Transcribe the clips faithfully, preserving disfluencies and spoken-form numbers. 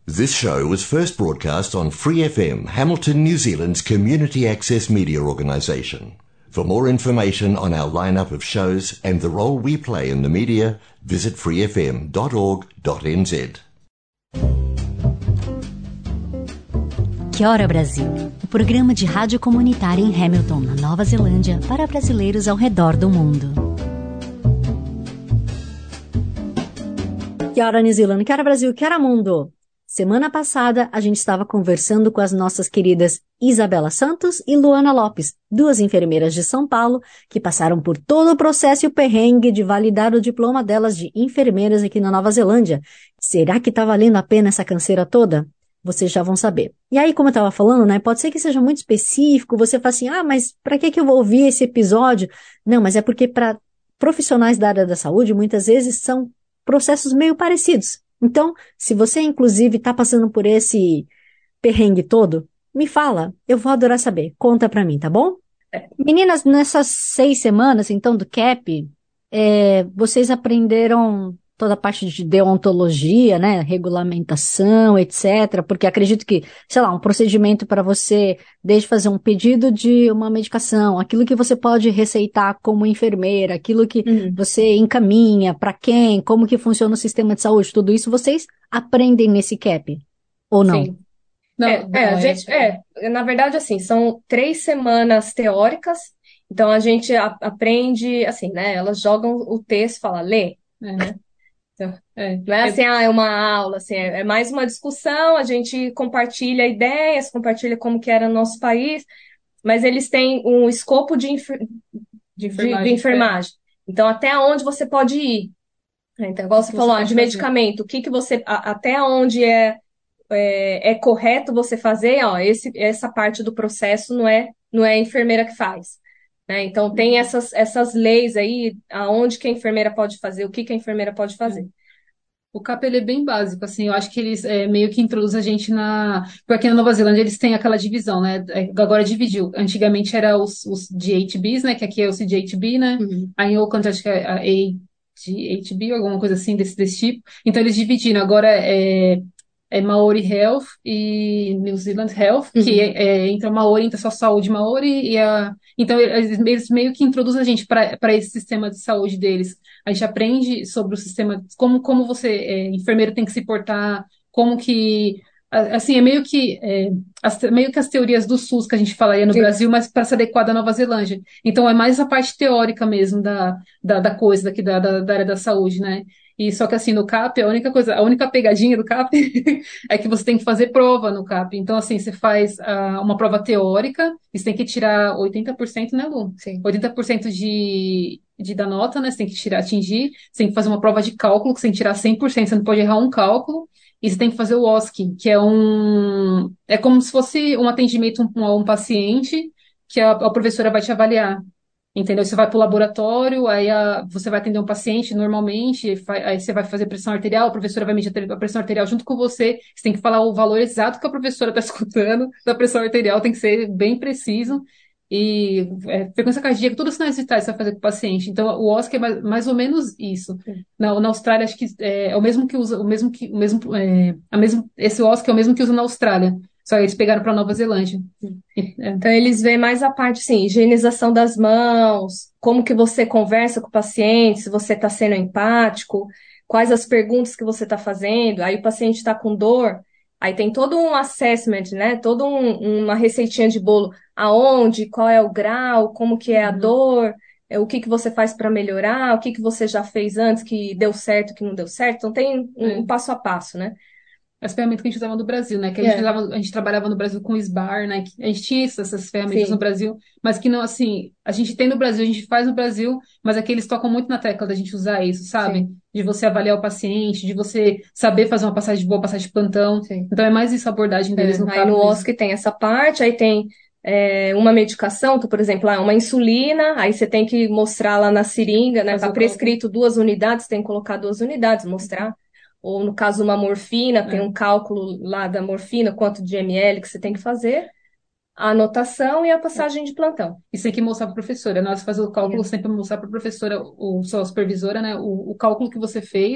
This show was first broadcast on Free F M, Hamilton, New Zealand's community access media organisation. For more information on our lineup of shows and the role we play in the media, visit free f m dot org dot n z. Que Hora Brasil, o programa de rádio comunitária em Hamilton, na Nova Zelândia, para brasileiros ao redor do mundo. Que Hora New Zealand, que Hora Brasil, que Hora Mundo. Semana passada, a gente estava conversando com as nossas queridas Isabela Santos e Luana Lopes, duas enfermeiras de São Paulo, que passaram por todo o processo e o perrengue de validar o diploma delas de enfermeiras aqui na Nova Zelândia. Será que está valendo a pena essa canseira toda? Vocês já vão saber. E aí, como eu estava falando, né, pode ser que seja muito específico, você fala assim, ah, mas para que que eu vou ouvir esse episódio? Não, mas é porque para profissionais da área da saúde, muitas vezes são processos meio parecidos. Então, se você, inclusive, está passando por esse perrengue todo, me fala, eu vou adorar saber. Conta para mim, tá bom? Meninas, nessas seis semanas, então, do C A P, é, vocês aprenderam toda a parte de deontologia, né, regulamentação, etcétera, porque acredito que, sei lá, um procedimento para você, desde fazer um pedido de uma medicação, aquilo que você pode receitar como enfermeira, aquilo que uhum. você encaminha, para quem, como que funciona o sistema de saúde, tudo isso vocês aprendem nesse C A P, ou não? Sim. Não, é, é, a gente, é, na verdade, assim, são três semanas teóricas, então a gente a, aprende, assim, né, elas jogam o texto, fala, lê, é. né? Então, é, não é assim, ah, é uma aula, assim, é, é mais uma discussão, a gente compartilha ideias, compartilha como que era no nosso país, mas eles têm um escopo de, enfer... de, enfermagem, de, de enfermagem. É. Então, até onde você pode ir. Então, igual você, você falou, ah, de fazer. Medicamento, o que que você, a, até onde é, é, é correto você fazer, ó, esse, essa parte do processo não é, não é a enfermeira que faz. Né? Então, tem essas, essas leis aí, aonde que a enfermeira pode fazer, o que que a enfermeira pode fazer. O C A P ele é bem básico, assim, eu acho que eles é, meio que introduzem a gente na... Porque aqui na Nova Zelândia eles têm aquela divisão, né? Agora dividiu. Antigamente era os, os G H Bs, né? Que aqui é o C G H B, né? Uhum. Aí em Auckland acho que é a A G H B, alguma coisa assim desse, desse tipo. Então eles dividiram. Agora é... é Maori Health e New Zealand Health, uhum. que é, é, entra Maori, entra só saúde Maori, e a, então eles, eles meio que introduzem a gente para esse sistema de saúde deles. A gente aprende sobre o sistema, como, como você, é, enfermeiro, tem que se portar, como que, assim, é meio que, é, as, meio que as teorias do SUS que a gente falaria no Sim. Brasil, mas para se adequar à Nova Zelândia. Então é mais a parte teórica mesmo da, da, da coisa, daqui da, da, da área da saúde, né? E só que assim, no C A P, a única coisa, a única pegadinha do C A P é que você tem que fazer prova no C A P. Então, assim, você faz uh, uma prova teórica, e você tem que tirar oitenta por cento, né, Lu? Sim. oitenta por cento de, de da nota, né? Você tem que tirar, atingir, você tem que fazer uma prova de cálculo, que você tem que tirar cem por cento, você não pode errar um cálculo, e você tem que fazer o O S C, que é um, é como se fosse um atendimento a um, um paciente, que a, a professora vai te avaliar. Entendeu? Você vai para o laboratório, aí a, você vai atender um paciente normalmente, aí você vai fazer pressão arterial, a professora vai medir a pressão arterial junto com você, você tem que falar o valor exato que a professora está escutando da pressão arterial, tem que ser bem preciso, e é, frequência cardíaca, todos os sinais vitais você vai fazer com o paciente. Então, o O S C é mais, mais ou menos isso. Na, na Austrália, acho que é, é o mesmo que usa, o mesmo que, o mesmo, é, a mesmo, esse O S C é o mesmo que usa na Austrália. Só eles pegaram para Nova Zelândia. É. Então, eles veem mais a parte, assim, higienização das mãos, como que você conversa com o paciente, se você está sendo empático, quais as perguntas que você está fazendo. Aí o paciente está com dor, aí tem todo um assessment, né? Toda um, uma receitinha de bolo. Aonde, qual é o grau, como que é a uhum. dor, é, o que que você faz para melhorar, o que que você já fez antes que deu certo, que não deu certo. Então, tem um, é. um passo a passo, né? As ferramentas que a gente usava no Brasil, né? Que a, yeah. gente, usava, a gente trabalhava no Brasil com o S B A R, né? A gente tinha essas, essas ferramentas Sim. no Brasil, mas que não, assim, a gente tem no Brasil, a gente faz no Brasil, mas aqui eles tocam muito na tecla da gente usar isso, sabe? Sim. De você avaliar o paciente, de você saber fazer uma passagem de boa, passagem de plantão. Sim. Então é mais isso a abordagem deles é, no Aí no O S C tem essa parte, aí tem é, uma medicação, então, por exemplo, ah, uma insulina, aí você tem que mostrar lá na seringa, né? Tá prescrito duas unidades, tem que colocar duas unidades, mostrar. Ou, no caso, uma morfina, é. tem um cálculo lá da morfina, quanto de ml que você tem que fazer, a anotação e a passagem de plantão. Isso tem que mostrar para a professora. Nós fazemos o cálculo é. sempre mostrar para a professora, ou sua supervisora, né, o, o cálculo que você fez,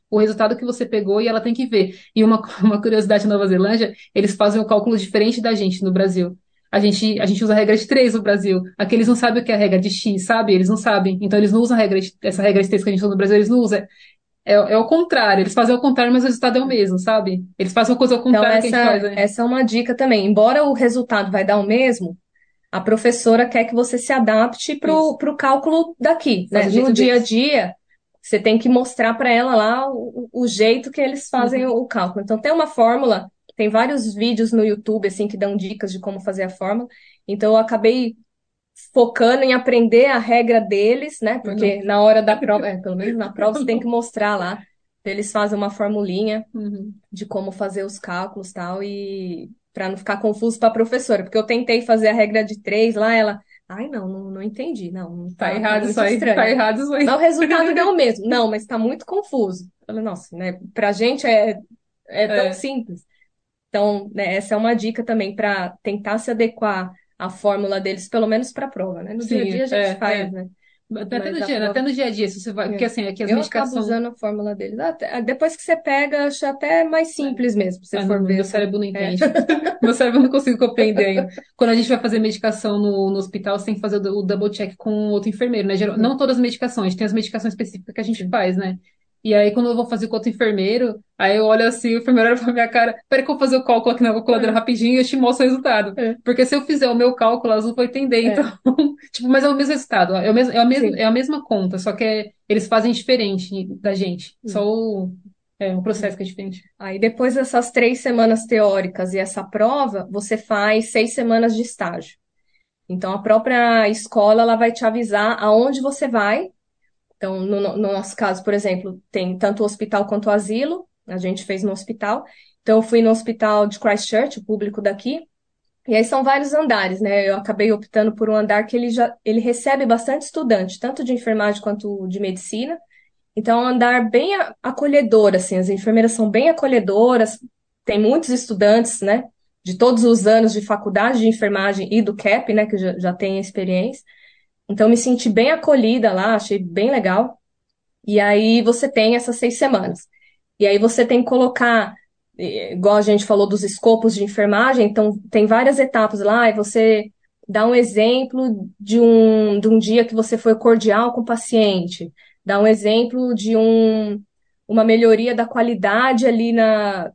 o resultado que você pegou e ela tem que ver. E uma, uma curiosidade na Nova Zelândia, eles fazem o cálculo diferente da gente no Brasil. A gente, a gente usa a regra de três no Brasil. Aqui eles não sabem o que é a regra de X, sabe? Eles não sabem. Então eles não usam a regra de, essa regra de três que a gente usa no Brasil, eles não usam. É, é o contrário, eles fazem ao contrário, mas o resultado é o mesmo, sabe? Eles fazem uma coisa ao Então, contrário que a gente faz, essa, né? essa é uma dica também. Embora o resultado vai dar o mesmo, a professora quer que você se adapte para Isso. o cálculo daqui, né? Faz o jeito No dia a deles. dia, você tem que mostrar para ela lá o, o jeito que eles fazem Uhum. o cálculo. Então, tem uma fórmula, tem vários vídeos no YouTube, assim, que dão dicas de como fazer a fórmula. Então, eu acabei focando em aprender a regra deles, né? Porque Não. na hora da prova, é, pelo menos na prova, você tem que mostrar lá. Eles fazem uma formulinha Uhum. de como fazer os cálculos tal, e para não ficar confuso para a professora, porque eu tentei fazer a regra de três lá, ela, ai, não, não, não entendi, não, não Tá tá, tá errado isso muito aí, tá estranho. errado isso Mas aí. o resultado deu o mesmo. Não, mas tá muito confuso. Eu falei, nossa, né? Pra gente é, é tão É, simples. Então, né, essa é uma dica também para tentar se adequar à fórmula deles, pelo menos para a prova, né? No dia a sim, dia a gente é, faz, é. né? Até, até Mas no a dia, até prova. no dia a dia, se você vai, porque É. assim, aqui as Eu acabo medicações, usando a fórmula deles. Até- depois que você pega, acho até mais simples mesmo, se você ah, não, for meu ver assim. cérebro não É. entende. Meu cérebro não consigo compreender ainda. Quando a gente vai fazer medicação no, no hospital, você tem que fazer o, o double check com outro enfermeiro, né? Geral- Não todas as medicações, tem as medicações específicas que a gente faz, né? E aí, quando eu vou fazer com outro enfermeiro, aí eu olho assim, o enfermeiro olha pra minha cara, peraí que eu vou fazer o cálculo aqui na calculadora É, rapidinho e eu te mostro o resultado. é, Porque se eu fizer o meu cálculo, elas não vão entender, então, é, tipo, mas é o mesmo resultado, é, o mesmo, é, a mesma, sim. é a mesma conta, só que é- eles fazem diferente da gente. Só Hum, o, é, o hum. processo que é diferente. Aí depois dessas três semanas teóricas e essa prova, você faz seis semanas de estágio. Então a própria escola ela vai te avisar aonde você vai. Então, no, no nosso caso, por exemplo, tem tanto o hospital quanto o asilo. A gente fez no hospital. Então, eu fui no hospital de Christchurch, o público daqui. E aí são vários andares, né? Eu acabei optando por um andar que ele já ele recebe bastante estudante, tanto de enfermagem quanto de medicina. Então, é um andar bem a- acolhedor, assim, as enfermeiras são bem acolhedoras, tem muitos estudantes, né? De todos os anos de faculdade de enfermagem e do C A P, né? Que já, já tem experiência. Então, me senti bem acolhida lá, achei bem legal. E aí você tem essas seis semanas. E aí você tem que colocar, eh, igual a gente falou dos escopos de enfermagem, então tem várias etapas lá, e você dá um exemplo de um, de um dia que você foi cordial com o paciente, dá um exemplo de um, uma melhoria da qualidade ali na,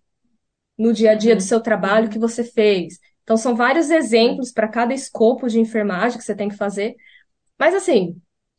no dia a dia do Uhum, seu trabalho que uhum. você fez. Então são vários exemplos para cada escopo de enfermagem que você tem que fazer. Mas assim,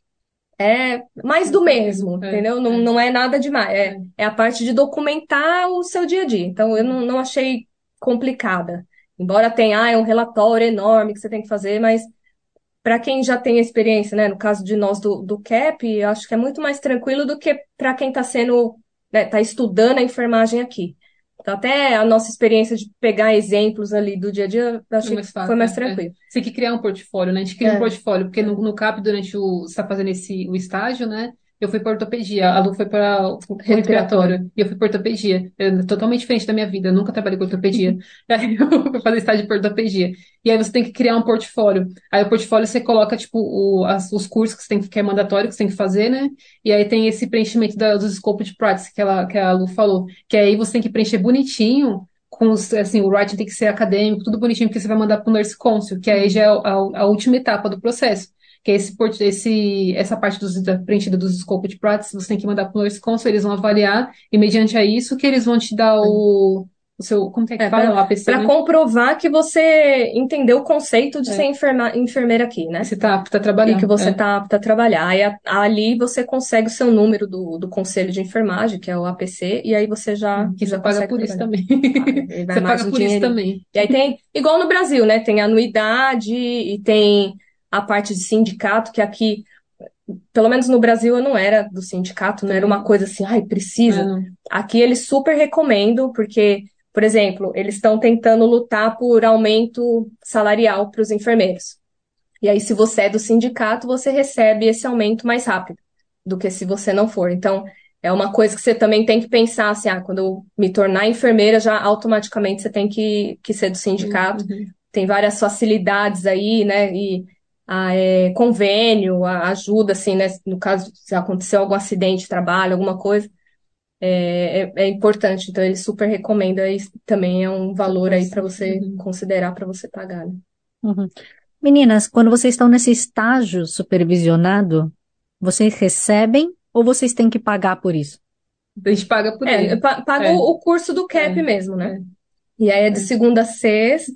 é mais Mais do tranquilo. mesmo, É, entendeu? Não, é, não é nada demais. É, é. é a parte de documentar o seu dia a dia. Então, eu não, não achei complicada. Embora tenha, ah, é um relatório enorme que você tem que fazer, mas para quem já tem experiência, né? No caso de nós do, do C A P, eu acho que é muito mais tranquilo do que para quem está sendo, né, tá estudando a enfermagem aqui. Então, até a nossa experiência de pegar exemplos ali do dia a dia, eu É achei que mais foi fácil, mais é, é. tranquilo. Você tem que criar um portfólio, né? A gente cria um É, portfólio, porque no, é. no C A P, durante o. Você está fazendo esse, o estágio, né? Eu fui para ortopedia, a Lu foi para o Respiratório. respiratório, e eu fui para ortopedia. É totalmente diferente da minha vida, eu nunca trabalhei com ortopedia. Aí eu fui fazer estágio de ortopedia. E aí você tem que criar um portfólio. Aí o portfólio você coloca, tipo, o, as- os cursos que você tem que, que é mandatório, que você tem que fazer, né? E aí tem esse preenchimento da, dos scopos de practice que, ela, que a Lu falou. Que aí você tem que preencher bonitinho com os, assim, o writing tem que ser acadêmico, tudo bonitinho, porque você vai mandar para o Nurse Council, que aí já é a, a última etapa do processo. Que é esse, port- esse, essa parte dos, da preenchida dos scope de practice, você tem que mandar para o Nurse Council, eles vão avaliar, e mediante a isso que eles vão te dar o, o seu, como que é que É, fala? O A P C, para né? comprovar que você entendeu o conceito de ser É, enferma, enfermeira aqui, que né? você tá apto a E que trabalhar. você É, está apta a trabalhar. Aí a- ali você consegue o seu número do, do Conselho de Enfermagem, que é o A P C, e aí você já, que você já paga consegue por isso trabalhar. também. Aí vai Você mais paga um por isso dinheirinho. também. E aí tem, igual no Brasil, né? Tem anuidade e tem a parte de sindicato, que aqui, pelo menos no Brasil, eu não era do sindicato, não era uma Também. coisa assim, ai, É, precisa. não. Aqui eles super recomendam, porque, por exemplo, eles estão tentando lutar por aumento salarial para os enfermeiros. E aí, se você é do sindicato, você recebe esse aumento mais rápido do que se você não for. Então, é uma coisa que você também tem que pensar assim, ah, quando eu me tornar enfermeira, já automaticamente você tem que, que ser do sindicato. Uhum. Tem várias facilidades aí, né? E ah, é, convênio, a- ajuda, assim, né? No caso, se aconteceu algum acidente de trabalho, alguma coisa, é, é, é importante. Então, ele super recomenda e também é um valor aí para você Uhum. considerar, para você pagar, né? Uhum. Meninas, quando vocês estão nesse estágio supervisionado, vocês recebem ou vocês têm que pagar por isso? A gente paga por É, eu ele. pa- pago É, o curso do CAP é, mesmo, né? é, E aí é de segunda a sexta.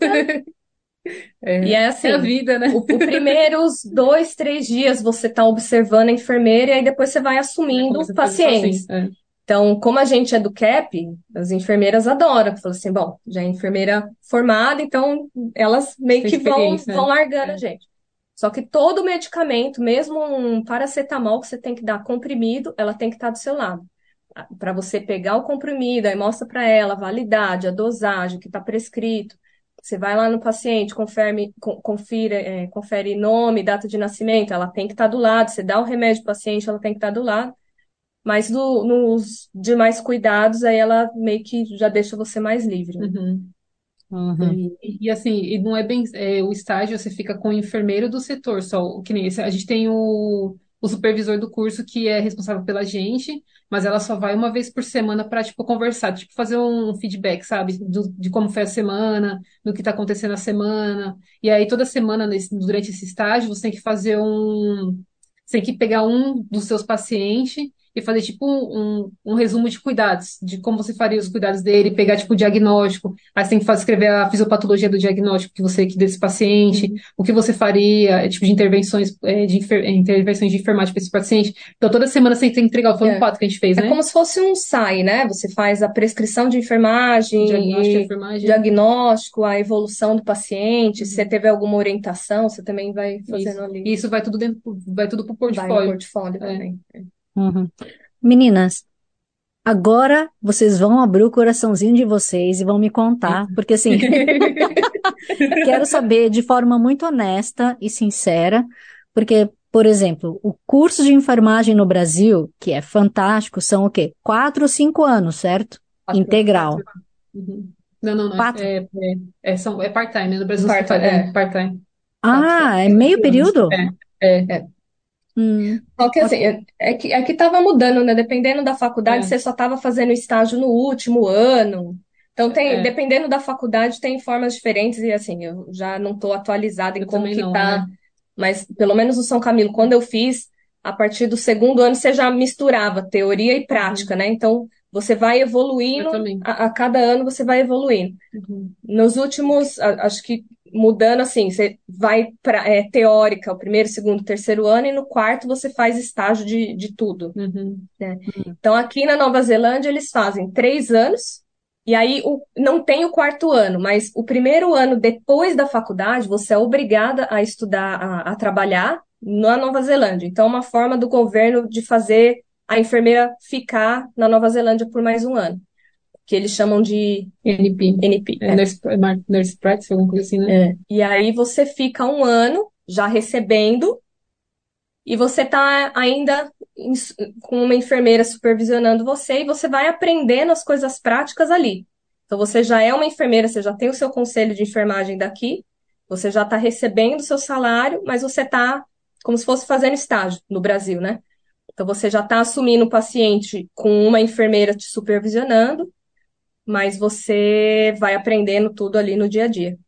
E é. é É a assim, vida, né? o, o primeiros dois, três dias você tá observando a enfermeira e aí depois você vai assumindo Começa a fazer sozinho. pacientes. É. Então, como a gente é do CAP, as enfermeiras adoram. Falam assim, bom, já é enfermeira formada, então elas meio Tem que vão, experiência, vão né? largando a É. gente. Só que todo medicamento, mesmo um paracetamol que você tem que dar comprimido, ela tem que estar do seu lado. Para você pegar o comprimido, aí mostra para ela a validade, a dosagem, o que está prescrito. Você vai lá no paciente, confere, con- confira, é, confere nome, data de nascimento, ela tem que estar do lado. Você dá o remédio para o paciente, ela tem que estar do lado. Mas no- nos demais cuidados, aí ela meio que já deixa você mais livre, né? Uhum. Uhum. E, e, assim, e não é bem é, o estágio, você fica com o enfermeiro do setor, só o que nem esse. A gente tem o, o supervisor do curso que é responsável pela gente, mas ela só vai uma vez por semana para tipo conversar, tipo fazer um feedback, sabe, do- de como foi a semana, do que está acontecendo na semana. E aí toda semana nesse- durante esse estágio você tem que fazer um, você tem que pegar um dos seus pacientes e fazer tipo um, um, um resumo de cuidados, de como você faria os cuidados dele, pegar tipo o diagnóstico. Aí você tem que fazer, escrever a fisiopatologia do diagnóstico que você que desse paciente, o que você faria, é, tipo de intervenções, é, de enfer- é, intervenções de enfermagem para esse paciente. Então toda semana você tem que entregar, foi um É. quadro que a gente fez, É né? como se fosse um S A I, né? Você faz a prescrição de O diagnóstico de enfermagem e enfermagem. diagnóstico, a evolução do paciente. Se você Uhum. teve alguma orientação, você também vai Isso. fazendo ali. E isso vai tudo dentro, vai tudo pro Vai no portfólio. portfólio É. também. Uhum. Meninas, agora vocês vão abrir o coraçãozinho de vocês e vão me contar, porque assim, quero saber de forma muito honesta e sincera, porque, por exemplo, o curso de enfermagem no Brasil, que é fantástico, são o quê? Quatro ou cinco anos, certo? Quatro, Integral. quatro. Uhum. Não, não, não. Quatro? É, é, é, são, é part-time, né? No Brasil você Part, faz é, é, part-time. quatro, Ah, é meio quatro anos. período? É, é, É. Hum, Só que assim, ok. é, é que, é que tava mudando, né? Dependendo da faculdade, é, você só tava fazendo estágio no último ano. Então, tem, é. dependendo da faculdade, tem formas diferentes, e assim, eu já não estou atualizada em Eu como também que não, tá, é. mas pelo menos no São Camilo, quando eu fiz, a partir do segundo ano você já misturava teoria e prática, Uhum. né? Então, você vai Eu evoluindo, também. a, a cada ano você vai evoluindo. Uhum. Nos últimos, a- acho que mudando assim, você vai para é, teórica, o primeiro, segundo, terceiro ano, e no quarto você faz estágio de, de tudo, Uhum. né? Então, aqui na Nova Zelândia, eles fazem três anos, e aí o, não tem o quarto ano, mas o primeiro ano depois da faculdade, você é obrigada a estudar, a, a trabalhar na Nova Zelândia. Então, é uma forma do governo de fazer a enfermeira ficar na Nova Zelândia por mais um ano, que eles chamam de N P. N P. É, É. nurse, é mar- nurse practice, alguma coisa assim, né? É. E aí você fica um ano já recebendo e você tá ainda em- com uma enfermeira supervisionando você e você vai aprendendo as coisas práticas ali. Então você já é uma enfermeira, você já tem o seu conselho de enfermagem daqui, você já está recebendo o seu salário, mas você está como se fosse fazendo estágio no Brasil, né? Então você já está assumindo o paciente com uma enfermeira te supervisionando, mas você vai aprendendo tudo ali no dia a dia.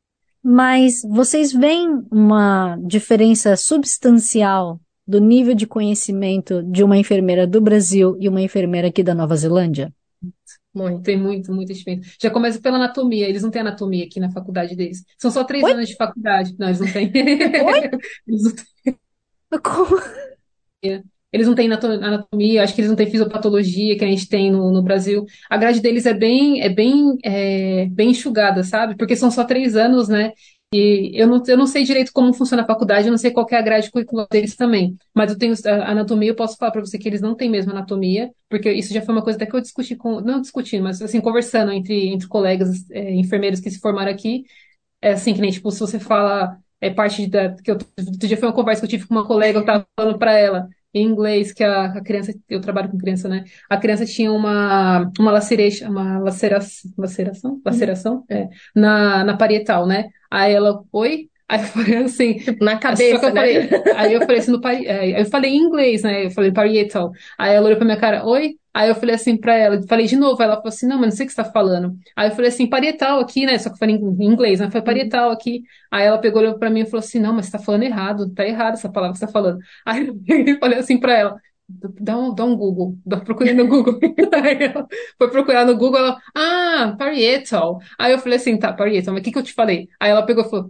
Mas vocês veem uma diferença substancial do nível de conhecimento de uma enfermeira do Brasil e uma enfermeira aqui da Nova Zelândia? Muito. Tem muito, muita diferença. Já começa pela anatomia. Eles não têm anatomia aqui na faculdade deles. São só três Oi? anos de faculdade. Não, eles não têm. Oi? Eles não têm. Como? Eles não têm anato- anatomia, acho que eles não têm fisiopatologia que a gente tem no, no Brasil. A grade deles é bem, é bem, é, bem enxugada, sabe? Porque são só três anos, né? E eu não, eu não sei direito como funciona a faculdade, eu não sei qual que é a grade curricular deles também. Mas eu tenho a anatomia, eu posso falar para você que eles não têm mesmo anatomia, porque isso já foi uma coisa até que eu discuti com, não discutindo, mas assim, conversando entre, entre colegas, é, enfermeiros que se formaram aqui. É assim, que nem, tipo, se você fala, é parte da, que eu, outro dia foi uma conversa que eu tive com uma colega, eu tava falando para ela, em inglês, que a, a criança, eu trabalho com criança, né? A criança tinha uma, uma laceration, uma laceração, laceração, laceração, é, na, na parietal, né? Aí ela, oi? Aí eu falei assim, Tipo, na só que cabeça, eu né? falei, aí eu falei assim, no pari, aí eu falei em inglês, né? Eu falei parietal. Aí ela olhou pra minha cara, oi? Aí eu falei assim pra ela, falei de novo, ela falou assim, não, mas não sei o que você tá falando. Aí eu falei assim, parietal aqui, né? Só que eu falei em inglês, né? Eu falei Uhum. parietal aqui. Aí ela pegou, olhou pra mim e falou assim, não, mas você tá falando errado, tá errado essa palavra que você tá falando. Aí eu peguei e falei assim pra ela, dá um, dá um Google, dá, procurei no Google. Aí ela foi procurar no Google, ela, ah, parietal. Aí eu falei assim, tá, parietal, mas o que que eu te falei? Aí ela pegou e falou,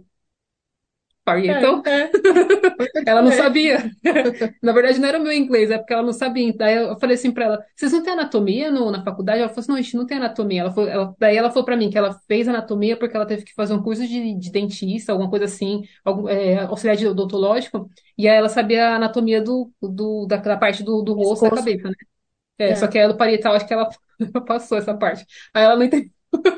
É, parietal? é. Ela não sabia. Na verdade, não era o meu inglês, é porque ela não sabia. Daí eu falei assim pra ela: vocês não têm anatomia no, na faculdade? Ela falou assim: não, a gente não tem anatomia. Ela falou, ela- daí ela falou pra mim que ela fez anatomia porque ela teve que fazer um curso de, de dentista, alguma coisa assim, algum, é, auxiliar de odontológico, e aí ela sabia a anatomia do, do, da, da parte do, do rosto e da Pescoço. cabeça, né? É, só É. que ela do parietal, acho que ela passou essa parte. Aí ela não entendeu.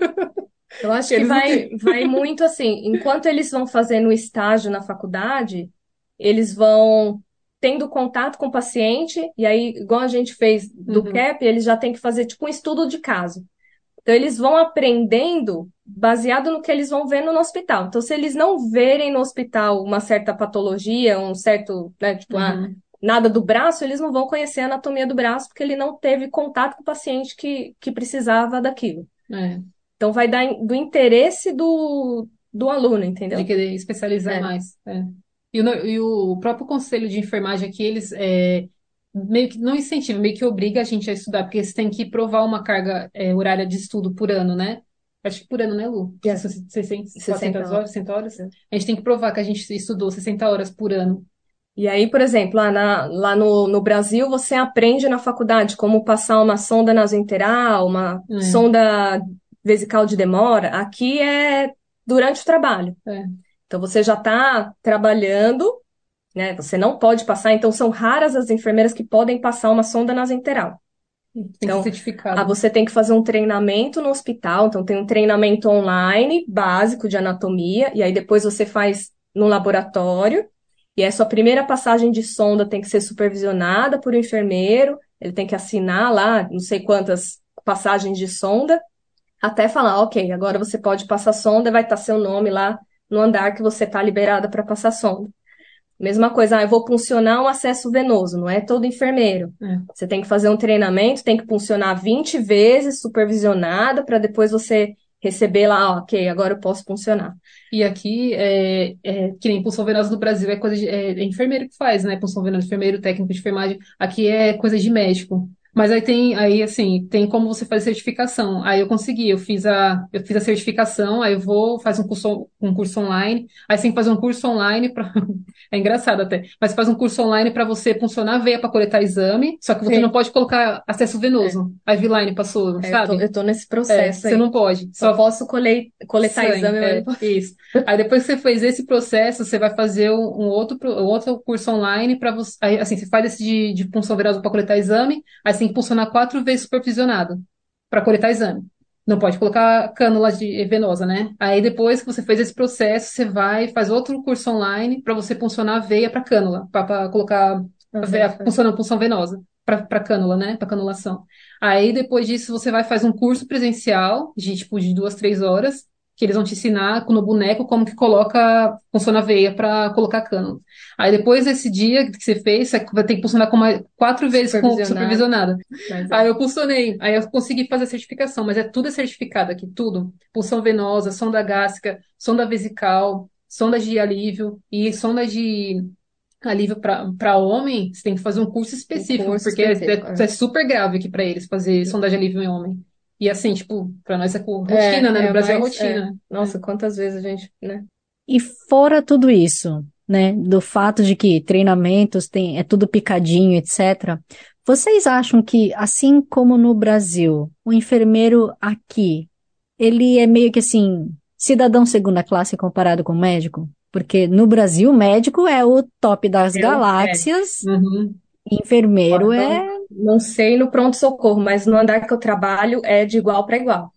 Eu acho que Eles não vai, têm. vai muito assim, enquanto eles vão fazendo o estágio na faculdade, eles vão tendo contato com o paciente, e aí, igual a gente fez do Uhum, CAP, eles já têm que fazer tipo um estudo de caso. Então, eles vão aprendendo baseado no que eles vão vendo no hospital. Então, se eles não verem no hospital uma certa patologia, um certo, né, tipo, ah, uhum, nada do braço, eles não vão conhecer a anatomia do braço, porque ele não teve contato com o paciente que, que precisava daquilo. é. Então, vai dar in- do interesse do, do aluno, De entendeu? querer especializar É. mais. É. E, o, no- e o próprio conselho de enfermagem aqui, eles é, meio que não incentivam, meio que obriga a gente a estudar, porque você tem que provar uma carga é, horária de estudo por ano, né? Acho que por ano, né, Lu? É. seiscentas, sessenta quatrocentas horas, horas. sessenta horas. É. A gente tem que provar que a gente estudou sessenta horas por ano. E aí, por exemplo, lá, na- lá no, no Brasil, você aprende na faculdade como passar uma sonda nasointeral, uma É, sonda vesical de demora. Aqui é durante o trabalho. é. Então, você já está trabalhando, né? Você não pode passar. Então, são raras as enfermeiras que podem passar uma sonda nasointeral. Tem que ser Então, ah, certificado. você tem que fazer um treinamento no hospital. Então, tem um treinamento online básico de anatomia. E aí, depois você faz no laboratório. E a sua primeira passagem de sonda tem que ser supervisionada por um enfermeiro, ele tem que assinar lá, não sei quantas passagens de sonda, até falar, ok, agora você pode passar sonda, vai estar seu nome lá no andar que você está liberada para passar sonda. Mesma coisa, ah, eu vou puncionar um acesso venoso, não é todo enfermeiro. É. Você tem que fazer um treinamento, tem que puncionar vinte vezes supervisionada para depois você receber lá, ah, ok, agora eu posso puncionar. E aqui, é, é, que nem punção venosa no Brasil é coisa de, é, é enfermeiro que faz, né? Punção venosa, enfermeiro, técnico de enfermagem. Aqui é coisa de médico. Mas aí tem, aí assim, tem como você fazer certificação. Aí eu consegui, eu fiz a, eu fiz a certificação, aí eu vou, faz um curso, um curso online. Aí você tem que fazer um curso online para, é engraçado até, mas faz um curso online para você puncionar a veia para coletar exame, só que você não Sim, pode colocar acesso é, venoso. A Viline passou, é, eu tô, sabe? eu tô nesse É, processo você aí. não pode. Só Só posso colei- coletar sangue, exame, mas não é, posso. isso. Aí depois que você fez esse processo, você vai fazer um, um outro, pro- um outro curso online para você. Aí, assim, você faz esse de, de punção venosa para coletar exame, aí você tem que puncionar quatro vezes supervisionado para coletar exame. Não pode colocar cânula de, venosa, né? Aí depois que você fez esse processo, você vai e faz outro curso online para você puncionar a veia para cânula, para colocar a Aham, veia, foi. punção, punção venosa para cânula, né? Para canulação. Aí depois disso você vai faz um curso presencial de tipo de duas, três horas que eles vão te ensinar no boneco como que coloca, funciona a veia para colocar cânula. Aí depois desse dia que você fez, você vai ter que funcionar com mais, quatro vezes com Supervisionado, supervisionada. mas Aí é. eu pulsionei, aí eu consegui fazer a certificação, mas é tudo é certificado aqui, tudo. Pulsão venosa, sonda gástrica, sonda vesical, sonda de alívio e sonda de alívio para homem, você tem que fazer um curso Um específico, curso porque é, específico. é- é super grave aqui para eles fazer sonda de alívio em homem. E assim, tipo, para nós é co- rotina, né? É, No é Brasil é mais. É. rotina, né? Nossa, quantas vezes a gente, né? E fora tudo isso, né, do fato de que treinamentos tem, é tudo picadinho, etcétera. Vocês acham que, assim como no Brasil, o enfermeiro aqui, ele é meio que assim, cidadão segunda classe comparado com o médico? Porque no Brasil, o médico é o top das Eu, é. galáxias, Uhum. e enfermeiro Não, é. não sei no pronto-socorro, mas no andar que eu trabalho é de igual para igual.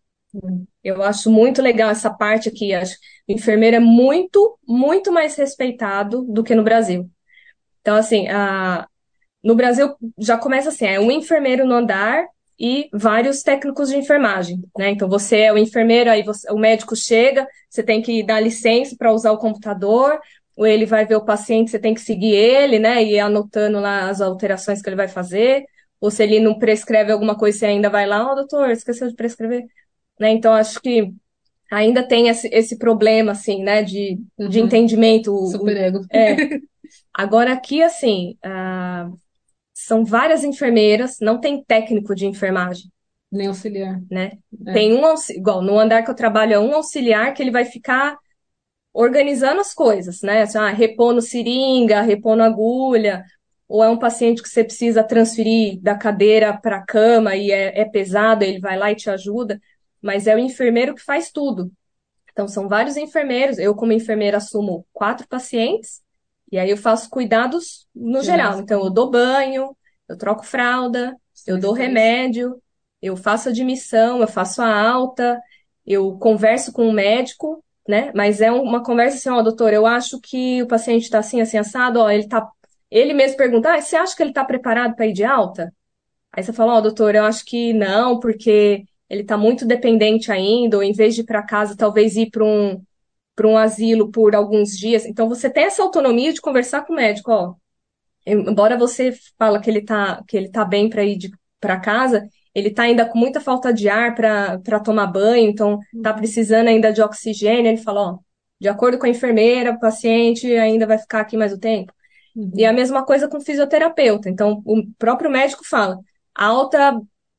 Eu acho muito legal essa parte aqui. Acho que o enfermeiro é muito, muito mais respeitado do que no Brasil. Então, assim, a, no Brasil já começa assim, é um enfermeiro no andar e vários técnicos de enfermagem, né? Então você é o enfermeiro, aí você- o médico chega, você tem que dar licença para usar o computador, ou ele vai ver o paciente, você tem que seguir ele, né? E ir anotando lá as alterações que ele vai fazer. ou se ele não prescreve alguma coisa, você ainda vai lá, ó, doutor, esqueceu de prescrever, né? Então, acho que ainda tem esse, esse problema, assim, né, de, de Uhum. entendimento. O- Super o- ego. é. Agora, aqui, assim, ah, são várias enfermeiras, não tem técnico de enfermagem, Nem auxiliar. né? É. Tem um, auxi- igual, no andar que eu trabalho, é um auxiliar que ele vai ficar organizando as coisas, né? Assim, ah, repondo seringa, repondo agulha, ou é um paciente que você precisa transferir da cadeira para a cama e é, é pesado, ele vai lá e te ajuda, mas é o enfermeiro que faz tudo. Então, são vários enfermeiros. Eu, como enfermeira, assumo quatro pacientes, e aí eu faço cuidados no geral. Gerais. Então, eu dou banho, eu troco fralda, eu dou Necessários. remédio, eu faço admissão, eu faço a alta, eu converso com o médico, né? Mas é uma conversa assim, ó, doutor, eu acho que o paciente está assim, assim, assado, ó, ele tá. Ele mesmo pergunta, ah, você acha que ele está preparado para ir de alta? Aí você fala, ó, doutor, eu acho que não, porque ele está muito dependente ainda, ou em vez de ir para casa, talvez ir para um, para um asilo por alguns dias. Então, você tem essa autonomia de conversar com o médico, ó. Embora você fala que ele tá, que ele tá bem para ir para casa, ele tá ainda com muita falta de ar para para tomar banho, então tá precisando ainda de oxigênio. Ele fala, ó, de acordo com a enfermeira, o paciente ainda vai ficar aqui mais o tempo. E a Uhum. mesma coisa com o fisioterapeuta. Então, o próprio médico fala, alta,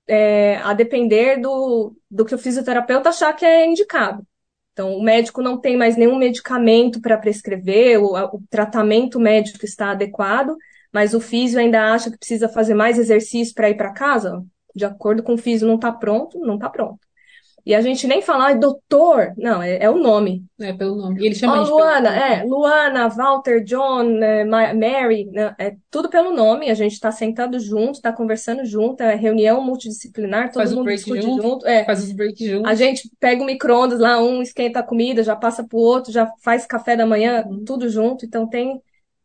é, a depender do, do que o fisioterapeuta achar que é indicado. Então, o médico não tem mais nenhum medicamento para prescrever, o, a- o tratamento médico está adequado, mas o físio ainda acha que precisa fazer mais exercício para ir para casa. De acordo com o físio, não está pronto, não está pronto. E a gente nem fala, "Ai, doutor", não, é, é o nome. É, pelo nome. E ele chama Ó, a gente pelo Luana, nome. é, Luana, Walter, John, é, Ma- Mary, né, é tudo pelo nome, a gente está sentado junto, está conversando junto, é reunião multidisciplinar, todo Faz o mundo break discute junto. junto, é, Faz os breaks a juntos. gente pega o micro-ondas lá, um esquenta a comida, já passa pro outro, já faz café da manhã, Uhum. tudo junto, então tem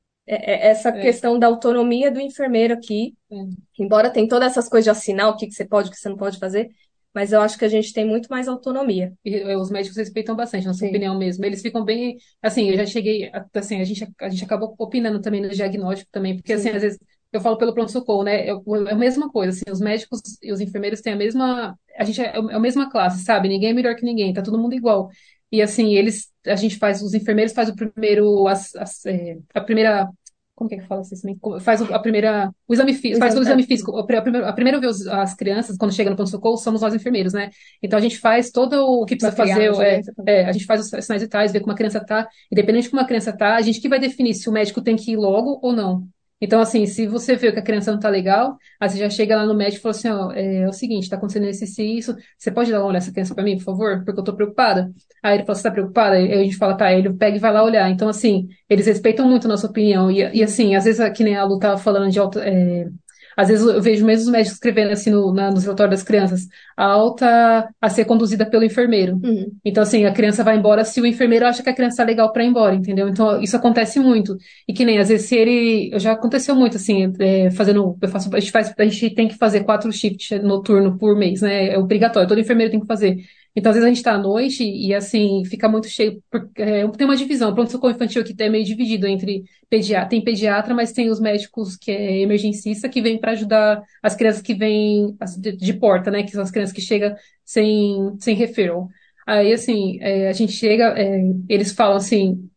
é, é, essa É, questão da autonomia do enfermeiro aqui, é. embora tem todas essas coisas de assinar o que que você pode, o que você não pode fazer, mas eu acho que a gente tem muito mais autonomia. E, eh, os médicos respeitam bastante, na sua Sim, opinião mesmo. Eles ficam bem, assim, eu já cheguei, a- assim, a gente, a gente acabou opinando também no diagnóstico também, porque assim, sim. às vezes eu falo pelo pronto-socorro, né? É, o- é a mesma coisa, assim, os médicos e os enfermeiros têm a mesma, a gente é, é a mesma classe, sabe? Ninguém é melhor que ninguém, tá todo mundo igual. E assim, eles, a gente faz, os enfermeiros faz o primeiro, as, as, eh, a primeira, como que é que fala assim? também? Faz o- a primeira, o exame O físico, faz todo exame, o é, exame físico. A, pri- a primeira, a primeira vez as crianças, quando chegam no pronto-socorro, somos nós enfermeiros, né? Então a gente faz todo o que uma precisa fazer, triagem, né? é, é, a gente faz os sinais vitais, vê como a criança tá, independente de como a criança tá, a gente que vai definir se o médico tem que ir logo ou não. Então, assim, se você vê que a criança não tá legal, aí você já chega lá no médico e fala assim, ó, é, é o seguinte, tá acontecendo isso, isso e isso, você pode dar uma olhada nessa criança pra mim, por favor? Porque eu tô preocupada. Aí ele fala, você tá preocupada? Aí a gente fala, tá, aí ele pega e vai lá olhar. Então, assim, eles respeitam muito a nossa opinião. E, e assim, às vezes, que nem a Lu tava falando de auto, é, às vezes eu vejo mesmo os médicos escrevendo assim no, na, nos relatórios das crianças, a alta a ser conduzida pelo enfermeiro. Uhum. Então, assim, a criança vai embora se o enfermeiro acha que a criança tá legal para ir embora, entendeu? Então, isso acontece muito. E que nem, às vezes, se ele. Já aconteceu muito, assim, é, fazendo. Eu faço, a gente faz, a gente tem que fazer quatro shifts noturno por mês, né? É obrigatório, todo enfermeiro tem que fazer. Então, às vezes, a gente tá à noite e, assim, fica muito cheio. Porque, é, tem uma divisão. Pronto-socorro infantil aqui é meio dividido entre pediatra, tem pediatra, mas tem os médicos que é emergencista que vêm para ajudar as crianças que vêm as de, de porta, né? Que são as crianças que chegam sem, sem referral. Aí, assim, é, a gente chega, é, eles falam assim,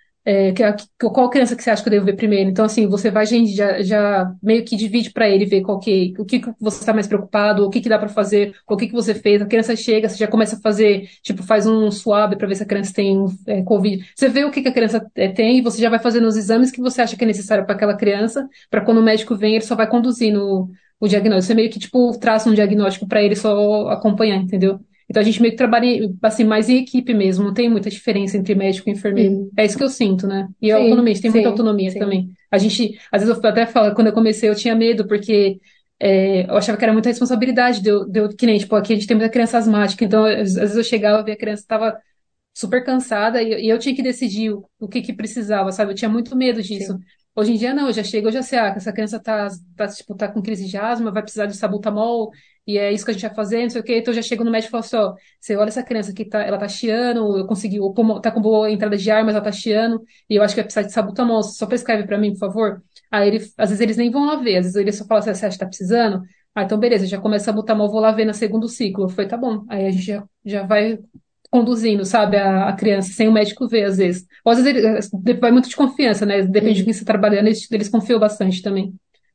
é, que, que- qual criança que você acha que eu devo ver primeiro? Então, assim, você vai, gente, já, já meio que divide para ele ver qual que, o que, que você está mais preocupado, o que, que dá para fazer, o que, que você fez. A criança chega, você já começa a fazer, tipo, faz um swab para ver se a criança tem é, Covid. Você vê o que, que a criança é, tem e você já vai fazendo os exames que você acha que é necessário para aquela criança, para quando o médico vem, ele só vai conduzindo o diagnóstico. Você meio que, tipo, traça um diagnóstico para ele só acompanhar, entendeu? Então a gente meio que trabalha assim mais em equipe mesmo, não tem muita diferença entre médico e enfermeiro. Uhum. É isso que eu sinto, né? E a Sim, autonomia, a gente tem muita sim, autonomia sim. também. A gente, às vezes eu até falo, quando eu comecei eu tinha medo, porque é, eu achava que era muita responsabilidade de eu, de eu- que nem, tipo, aqui a gente tem muita criança asmática, então às vezes eu chegava e a criança estava super cansada e, e eu tinha que decidir o, o que que precisava, sabe? Eu tinha muito medo disso. Sim. Hoje em dia não, eu já chego, eu já sei, ah, que essa criança tá, tá, tipo, tá com crise de asma, vai precisar de sabutamol, e é isso que a gente vai fazer, não sei o quê. Então eu já chego no médico e falo assim, ó, você olha essa criança que tá, ela tá chiando, eu consegui, o pulmão tá com boa entrada de ar, mas ela tá chiando, e eu acho que vai precisar de sabutamol, você só prescreve pra mim, por favor? Aí ele, às vezes eles nem vão lá ver, às vezes eles só falam assim, você acha que tá precisando? Ah, então beleza, já começa a botar mal, vou lá ver no segundo ciclo. Foi, tá bom. Aí a gente já, já vai conduzindo, sabe, a, a criança, sem o médico ver, às vezes. Ou às vezes ele, vai muito de confiança, né? Depende de Uhum. quem você está trabalhando, eles, eles confiam bastante também.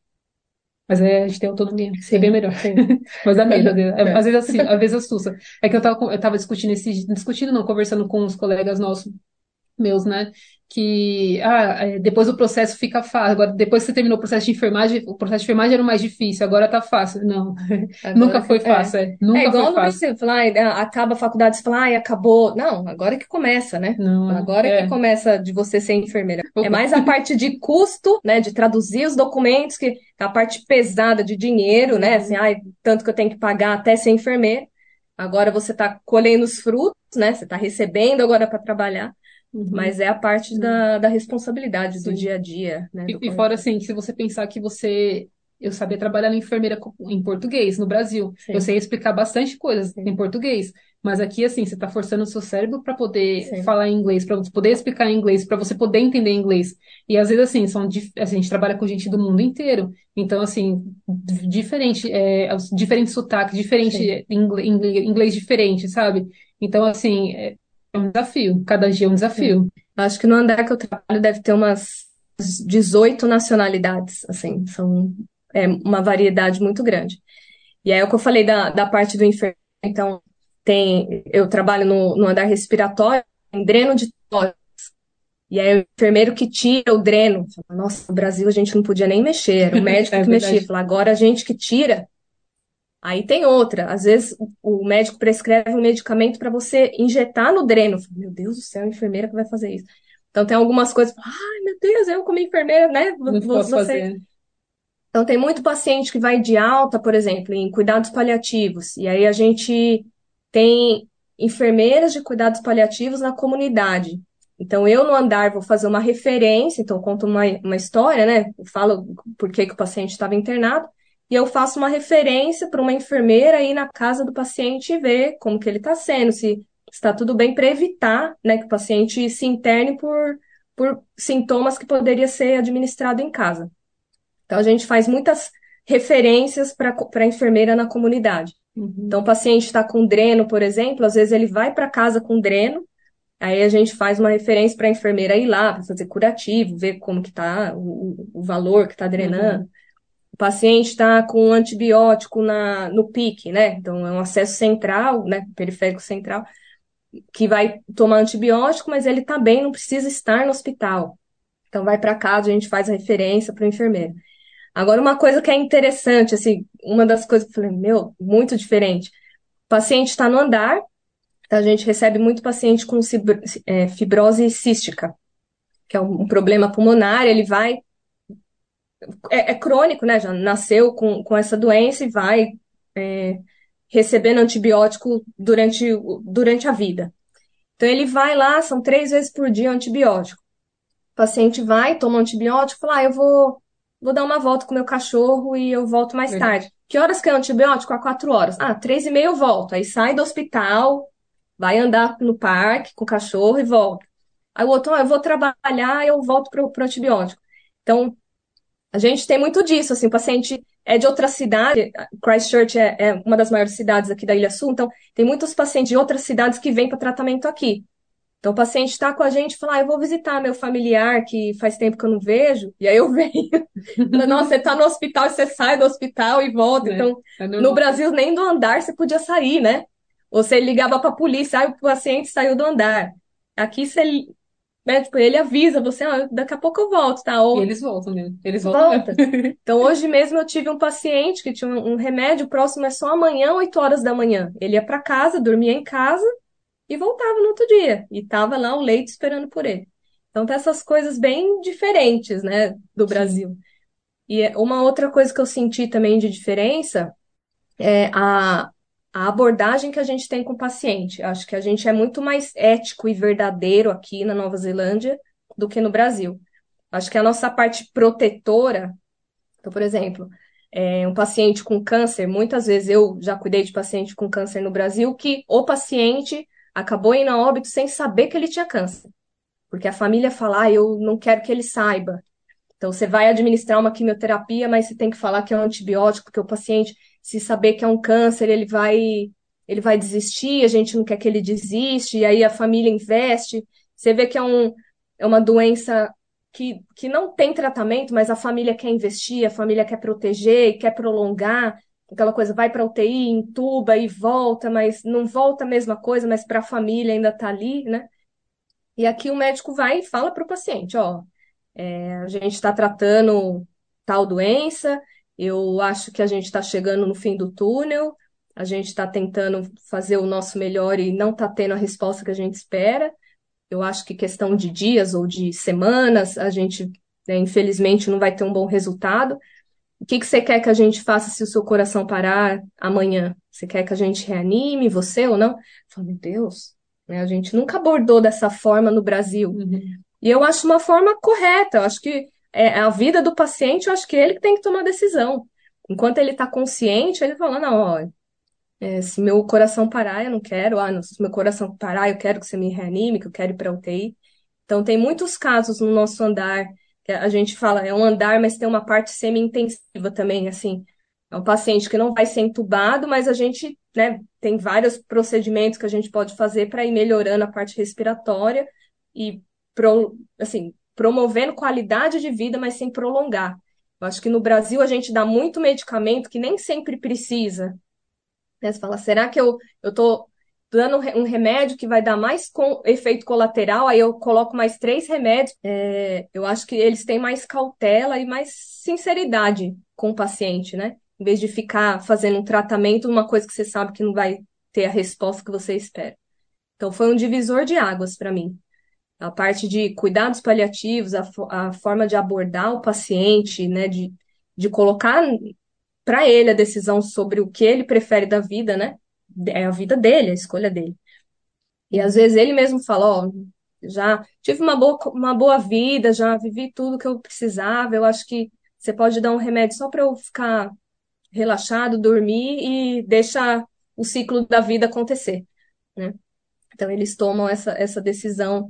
Mas é, a gente tem autonomia, é bem Sim, melhor. sim. Mas dá medo, às vezes, É. às vezes assim, às vezes assusta. É que eu tava, com- eu tava discutindo esse, discutindo não, conversando com os colegas nossos, meus, né? Que ah, é, depois o processo fica fácil. Agora, depois que você terminou o processo de enfermagem, o processo de enfermagem era o mais difícil, agora tá fácil. Não, nunca Agora que foi é. fácil, é. É Nunca foi igual no fácil. Brasil, falar, ai, ah, acaba a faculdade, você fala, ai, acabou. Não, agora que começa, né? Não, Agora que é. começa de você ser enfermeira. É Opa. mais a parte de custo, né, de traduzir os documentos, que é a parte pesada de dinheiro, né? Assim, Uhum. ai, tanto que eu tenho que pagar até ser enfermeira. Agora você está colhendo os frutos, né? Você está recebendo agora para trabalhar, Uhum. mas é a parte Uhum. da, da responsabilidade do Sim. dia a dia, né? E, Do e fora coletivo. assim, se você pensar que você. Eu sabia trabalhar na enfermeira co- em português, no Brasil. Eu Sim, sei explicar bastante coisas em sim, português. Mas aqui, assim, você está forçando o seu cérebro para poder sim, falar em inglês, para poder explicar em inglês, para você poder entender inglês. E às vezes, assim, são, dif- assim, a gente trabalha com gente do mundo inteiro. Então, assim, d- diferente, é, os diferentes sotaques, sim, diferente inglês, inglês diferente, sabe? Então, assim, é é um desafio. Cada dia é um sim. desafio. Acho que no andar que eu trabalho deve ter umas dezoito nacionalidades, assim, são é uma variedade muito grande. E aí é o que eu falei da, da parte do enfermeiro, então tem, eu trabalho no, no andar respiratório, em dreno de tórax, e aí o enfermeiro que tira o dreno, fala, nossa, no Brasil a gente não podia nem mexer, era o médico É que mexia, verdade. fala, agora a gente que tira. Aí tem outra, às vezes o o médico prescreve um medicamento para você injetar no dreno. Meu Deus do céu, a enfermeira que vai fazer isso. Então tem algumas coisas, ai meu Deus, eu como enfermeira, né? Não vo- posso Você. fazer. Então tem muito paciente que vai de alta, por exemplo, em cuidados paliativos. E aí a gente tem enfermeiras de cuidados paliativos na comunidade. Então eu no andar vou fazer uma referência, então eu conto uma, uma história, né? Eu falo por que que o paciente estava internado. E eu faço uma referência para uma enfermeira ir na casa do paciente e ver como que ele está sendo, se está tudo bem para evitar, né, que o paciente se interne por, por sintomas que poderia ser administrado em casa. Então a gente faz muitas referências para para a enfermeira na comunidade. Então Uhum. o paciente está com dreno, por exemplo, às vezes ele vai para casa com dreno, aí a gente faz uma referência para a enfermeira ir lá para fazer curativo, ver como que está o, o valor que está drenando. Uhum. O paciente está com um antibiótico na, no pique, né? Então, é um acesso central, né? Periférico central, que vai tomar antibiótico, mas ele está bem, não precisa estar no hospital. Então, vai para casa, a gente faz a referência para o enfermeiro. Agora, uma coisa que é interessante, assim, uma das coisas que eu falei, meu, muito diferente. O paciente está no andar, a gente recebe muito paciente com cibro- é, fibrose cística, que é um um problema pulmonar, ele vai é, é crônico, né? Já nasceu com, com essa doença e vai é, recebendo antibiótico durante, o- durante a vida. Então ele vai lá, são três vezes por dia antibiótico. O paciente vai, toma antibiótico, fala, ah, eu vou, vou dar uma volta com o meu cachorro e eu volto mais Verdade. tarde. Que horas que é o antibiótico? A quatro horas. Ah, três e meia eu volto. Aí sai do hospital, vai andar no parque com o cachorro e volta. Aí o outro, ah, eu vou trabalhar, eu volto pro, pro antibiótico. Então, a gente tem muito disso, assim, o paciente é de outra cidade, Christchurch é, é uma das maiores cidades aqui da Ilha Sul, então tem muitos pacientes de outras cidades que vêm para tratamento aqui. Então o paciente está com a gente e fala, ah, eu vou visitar meu familiar que faz tempo que eu não vejo, e aí eu venho. Fala, nossa, você está no hospital, você sai do hospital e volta. Né? Então, É no normal. Brasil, nem do andar você podia sair, né? Ou você ligava para a polícia, ah, o paciente saiu do andar. Aqui você, né, tipo, ele avisa você, ah, daqui a pouco eu volto, tá? E Ou eles voltam mesmo. Eles voltam mesmo. volta. Então, hoje mesmo eu tive um paciente que tinha um um remédio, o próximo é só amanhã, oito horas da manhã. Ele ia para casa, dormia em casa e voltava no outro dia. E tava lá o leito esperando por ele. Então, tem essas coisas bem diferentes, né, do Sim. Brasil. E é uma outra coisa que eu senti também de diferença é a, a abordagem que a gente tem com o paciente. Acho que a gente é muito mais ético e verdadeiro aqui na Nova Zelândia do que no Brasil. Acho que a nossa parte protetora então, por exemplo, é, um paciente com câncer, muitas vezes eu já cuidei de paciente com câncer no Brasil, que o paciente acabou indo a óbito sem saber que ele tinha câncer. Porque a família fala, ah, eu não quero que ele saiba. Então, você vai administrar uma quimioterapia, mas você tem que falar que é um antibiótico, porque o paciente, se saber que é um câncer, ele vai, ele vai desistir, a gente não quer que ele desiste, e aí a família investe. Você vê que é, um, é uma doença que, que não tem tratamento, mas a família quer investir, a família quer proteger e quer prolongar. Aquela coisa, vai para U T I, entuba e volta, mas não volta a mesma coisa, mas para a família ainda está ali, né? E aqui o médico vai e fala para o paciente, ó, é, a gente está tratando tal doença, eu acho que a gente está chegando no fim do túnel, a gente está tentando fazer o nosso melhor e não está tendo a resposta que a gente espera. Eu acho que questão de dias ou de semanas, a gente, né, infelizmente, não vai ter um bom resultado. O que que você quer que a gente faça se o seu coração parar amanhã? Você quer que a gente reanime você ou não? Eu falo, meu Deus, né, a gente nunca abordou dessa forma no Brasil. Uhum. E eu acho uma forma correta. Eu acho que é a vida do paciente, eu acho que ele que tem que tomar a decisão. Enquanto ele está consciente, ele fala, não, ó, é, se meu coração parar, eu não quero. Ah, não, se meu coração parar, eu quero que você me reanime, que eu quero ir para U T I. Então, tem muitos casos no nosso andar, que a gente fala, é um andar, mas tem uma parte semi-intensiva também, assim. É um paciente que não vai ser entubado, mas a gente, né, tem vários procedimentos que a gente pode fazer para ir melhorando a parte respiratória e, pro, assim, promovendo qualidade de vida, mas sem prolongar. Eu acho que no Brasil a gente dá muito medicamento que nem sempre precisa. Né? Você fala, será que eu, eu tô dando um remédio que vai dar mais com, efeito colateral, aí eu coloco mais três remédios. É, eu acho que eles têm mais cautela e mais sinceridade com o paciente, né? Em vez de ficar fazendo um tratamento, uma coisa que você sabe que não vai ter a resposta que você espera. Então, foi um divisor de águas para mim. A parte de cuidados paliativos, a, fo- a forma de abordar o paciente, né? De, de colocar para ele a decisão sobre o que ele prefere da vida, né? É a vida dele, a escolha dele. E às vezes ele mesmo fala, ó, já tive uma boa, uma boa vida, já vivi tudo que eu precisava, eu acho que você pode dar um remédio só para eu ficar relaxado, dormir e deixar o ciclo da vida acontecer, né? Então eles tomam essa, essa decisão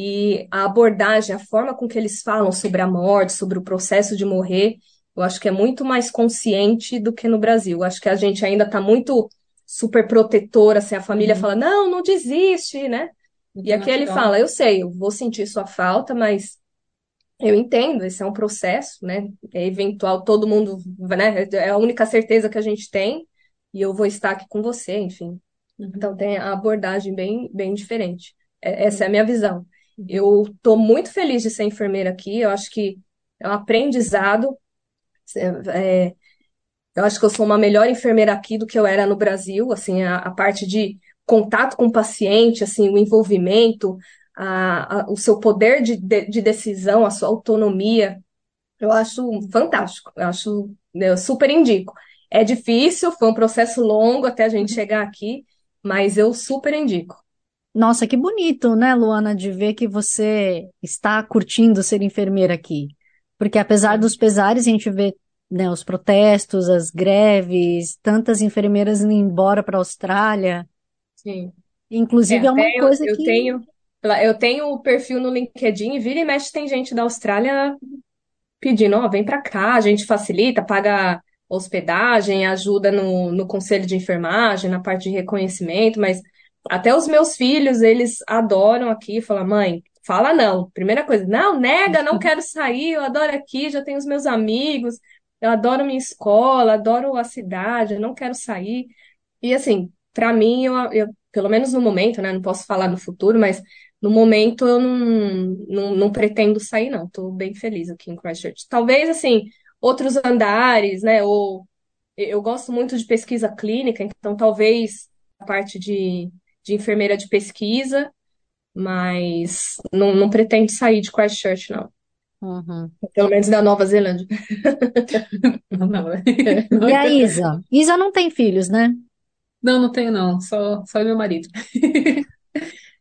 e a abordagem, a forma com que eles falam sobre a morte, sobre o processo de morrer, eu acho que é muito mais consciente do que no Brasil. Eu acho que a gente ainda está muito super protetora, assim, a família Uhum. fala, não, não desiste, né? Muito E aqui ele natural. fala, eu sei, eu vou sentir sua falta, mas eu entendo, esse é um processo, né? É eventual, todo mundo, né? É a única certeza que a gente tem, e eu vou estar aqui com você, enfim. Uhum. Então tem a abordagem bem, bem diferente. É- Essa é a Uhum. minha visão. Eu estou muito feliz de ser enfermeira aqui. Eu acho que é um aprendizado. É, eu acho que eu sou uma melhor enfermeira aqui do que eu era no Brasil. Assim, a, a parte de contato com o paciente, assim, o envolvimento, a, a- o seu poder de, de, de decisão, a sua autonomia. Eu acho fantástico. Eu acho, eu super indico. É difícil, foi um processo longo até a gente chegar aqui, mas eu super indico. Nossa, que bonito, né, Luana, de ver que você está curtindo ser enfermeira aqui. Porque apesar dos Sim, pesares, a gente vê, né, os protestos, as greves, tantas enfermeiras indo embora para a Austrália. sim. É, Inclusive, é até uma eu, coisa eu que tenho, eu tenho o perfil no LinkedIn e vira e mexe tem gente da Austrália pedindo, ó, vem pra cá, a gente facilita, paga hospedagem, ajuda no, no conselho de enfermagem, na parte de reconhecimento, mas até os meus filhos, eles adoram aqui, falam, mãe, fala não. Primeira coisa, não, nega, não quero sair, eu adoro aqui, já tenho os meus amigos, eu adoro minha escola, adoro a cidade, eu não quero sair. E assim, pra mim, eu, eu, pelo menos no momento, né, não posso falar no futuro, mas no momento eu não, não, não pretendo sair, não. Tô bem feliz aqui em Christchurch. Talvez, assim, outros andares, né? Ou eu gosto muito de pesquisa clínica, então talvez a parte de, de enfermeira de pesquisa, mas não, não pretendo sair de Christchurch, não. Uhum. Pelo menos da Nova Zelândia. Não, não. E a Isa? Isa não tem filhos, né? Não, não tenho não, só, só meu marido.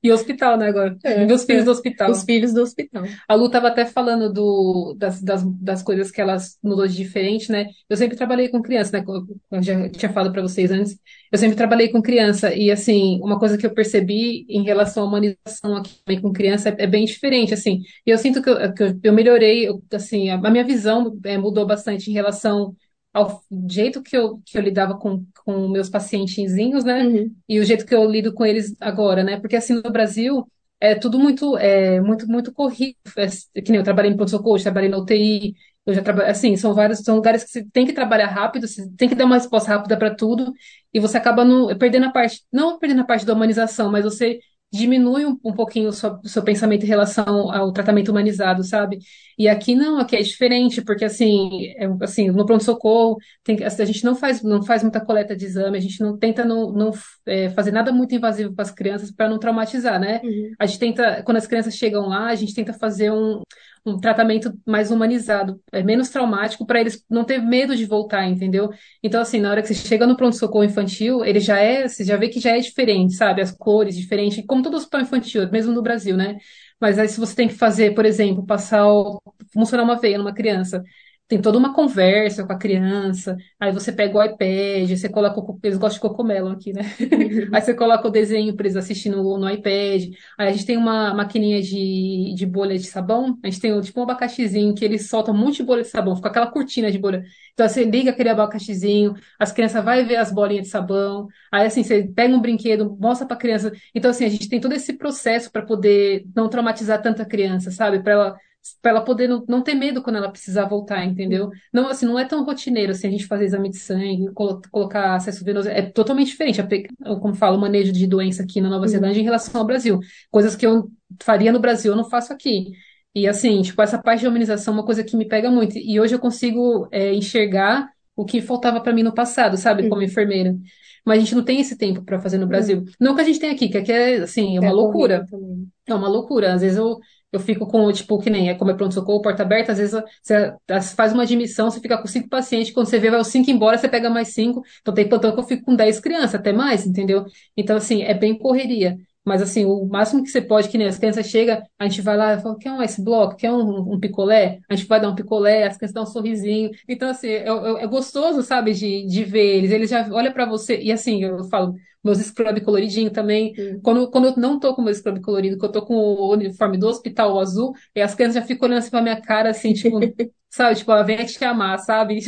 E hospital, né, agora? É, Meus filhos é. do hospital. Os filhos do hospital. A Lu estava até falando do, das, das, das coisas que elas mudou de diferente, né? Eu sempre trabalhei com criança, né? Como eu já tinha falado para vocês antes. Eu sempre trabalhei com criança. E, assim, uma coisa que eu percebi em relação à humanização aqui também com criança é, é bem diferente, assim. E eu sinto que eu, que eu, eu melhorei, eu, assim, a, a minha visão é, mudou bastante em relação ao jeito que eu, que eu lidava com, com meus pacientezinhos, né? Uhum. E o jeito que eu lido com eles agora, né? Porque, assim, no Brasil é tudo muito, é, muito, muito corrido. É, que nem eu trabalhei em pronto-socorro, trabalhei na U T I, eu já trabalhei, assim, são vários, são lugares que você tem que trabalhar rápido, você tem que dar uma resposta rápida para tudo, e você acaba no, perdendo a parte, não perdendo a parte da humanização, mas você diminui um, um pouquinho o seu, o seu pensamento em relação ao tratamento humanizado, sabe? E aqui não, aqui é diferente, porque assim, é, assim, no pronto-socorro, tem, que- a gente não faz, não faz muita coleta de exame, a gente não tenta não, não é, fazer nada muito invasivo para as crianças para não traumatizar, né? Uhum. A gente tenta, quando as crianças chegam lá, a gente tenta fazer um, um tratamento mais humanizado, é menos traumático para eles não ter medo de voltar, entendeu? Então, assim, na hora que você chega no pronto-socorro infantil, ele já é, você já vê que já é diferente, sabe? As cores diferentes, como todo hospital infantil, mesmo no Brasil, né? Mas aí se você tem que fazer, por exemplo, passar o, funcionar uma veia numa criança, tem toda uma conversa com a criança, aí você pega o iPad, você coloca, o, eles gostam de cocomelo aqui, né? Aí você coloca o desenho para eles assistirem no, no iPad. Aí a gente tem uma maquininha de, de bolha de sabão. A gente tem tipo um abacaxizinho que ele solta um monte de bolha de sabão. Fica aquela cortina de bolha. Então você liga aquele abacaxizinho, as crianças vão ver as bolinhas de sabão. Aí assim, você pega um brinquedo, mostra para a criança. Então assim, a gente tem todo esse processo para poder não traumatizar tanta criança, sabe? Para ela para ela poder não, não ter medo quando ela precisar voltar, entendeu? Não, assim, não é tão rotineiro assim a gente fazer exame de sangue, colo- colocar acesso venoso, é totalmente diferente, apli- como falo, o manejo de doença aqui na Nova Uhum. Zelândia em relação ao Brasil. Coisas que eu faria no Brasil, eu não faço aqui. E assim, tipo, essa parte de humanização é uma coisa que me pega muito. E hoje eu consigo é, enxergar o que faltava para mim no passado, sabe, como Uhum. enfermeira. Mas a gente não tem esse tempo para fazer no Não, Brasil. Não que a gente tem aqui, que aqui é, assim, é é uma corrido loucura. também. É uma loucura. Às vezes eu, eu fico com, tipo, que nem é como é pronto-socorro, porta aberta, às vezes você faz uma admissão, você fica com cinco pacientes, quando você vê, vai os cinco embora, você pega mais cinco. Então tem plantão que eu fico com dez crianças, até mais, entendeu? Então, assim, é bem correria. Mas, assim, o máximo que você pode, que nem as crianças chegam, a gente vai lá e fala, quer um ice block? Quer um, um picolé? A gente vai dar um picolé, as crianças dão um sorrisinho. Então, assim, é, é- é gostoso, sabe, de, de ver eles. Eles já olham pra você, e assim, eu falo, meus scrub coloridinho também. Uhum. Quando, quando eu não tô com o meu scrub colorido, que eu tô com o uniforme do hospital o azul, e as crianças já ficam olhando assim pra minha cara, assim, tipo, sabe, tipo, ela vem te amar, sabe?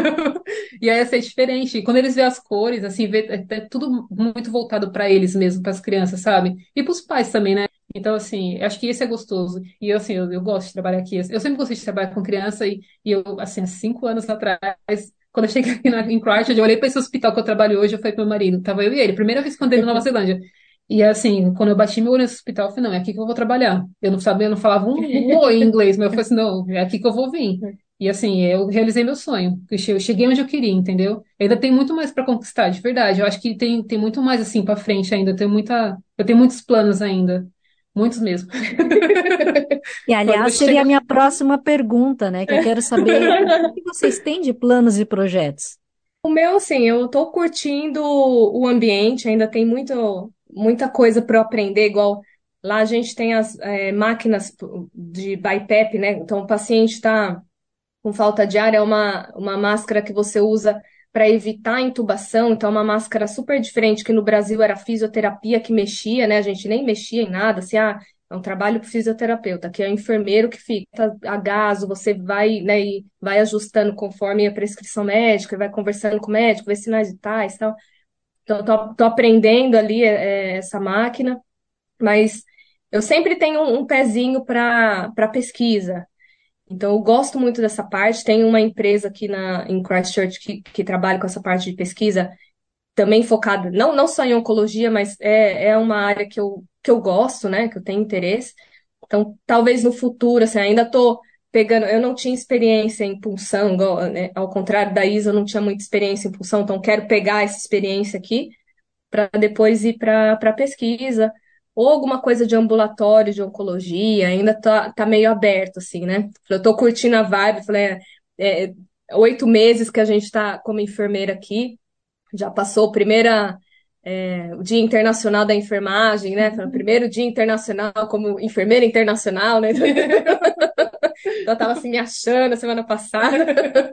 E aí, assim, é diferente. E quando eles vêem as cores, assim, vê, é, é tudo muito voltado pra eles mesmo, pras crianças, sabe? E pros pais também, né? Então, assim, eu acho que isso é gostoso. E eu, assim, eu, eu gosto de trabalhar aqui. Eu sempre gostei de trabalhar com criança e, e eu, assim, há cinco anos atrás, quando eu cheguei aqui na, em Christchurch, eu olhei para esse hospital que eu trabalho hoje, eu falei pro meu marido, tava eu e ele, primeira vez que eu andei na Nova Zelândia. E assim, quando eu bati meu olho nesse hospital, eu falei, não, é aqui que eu vou trabalhar. Eu não sabia, eu não falava um, um oi em inglês, mas eu falei assim, não, é aqui que eu vou vir. E assim, eu realizei meu sonho. Eu che- eu cheguei onde eu queria, entendeu? Ainda tem muito mais para conquistar, de verdade. Eu acho que tem, tem muito mais assim para frente ainda. Tem muita, eu tenho muitos planos ainda. Muitos mesmo. E, Quando aliás, seria a chega. minha próxima pergunta, né? Que eu quero saber o que vocês têm de planos e projetos. O meu, assim, eu tô curtindo o ambiente, ainda tem muito, muita coisa para eu aprender, igual lá a gente tem as é, máquinas de BiPAP, né? Então o paciente está com falta de ar, é uma, uma máscara que você usa para evitar a intubação, então é uma máscara super diferente, que no Brasil era a fisioterapia que mexia, né? A gente nem mexia em nada, assim, ah, é um trabalho para fisioterapeuta, que é o enfermeiro que fica a gaso, você vai, né, e vai ajustando conforme a prescrição médica, vai conversando com o médico, vê sinais vitais e tal. Então, tô, tô aprendendo ali é, é, essa máquina, mas eu sempre tenho um, um pezinho para para pesquisa. Então, eu gosto muito dessa parte. Tem uma empresa aqui na, em Christchurch que, que trabalha com essa parte de pesquisa, também focada, não, não só em oncologia, mas é, é uma área que eu, que eu gosto, né? Que eu tenho interesse. Então, talvez no futuro, assim, ainda estou pegando. Eu não tinha experiência em punção, igual, né, ao contrário da Isa, eu não tinha muita experiência em punção, então quero pegar essa experiência aqui para depois ir para para pesquisa, ou alguma coisa de ambulatório, de oncologia, ainda tá, tá meio aberto, assim, né? Eu tô curtindo a vibe, falei, é, é, oito meses que a gente tá como enfermeira aqui, já passou a primeira. é, o Dia Internacional da Enfermagem, né? Foi o primeiro Dia Internacional como enfermeira internacional, né? Então, eu tava assim me achando semana passada.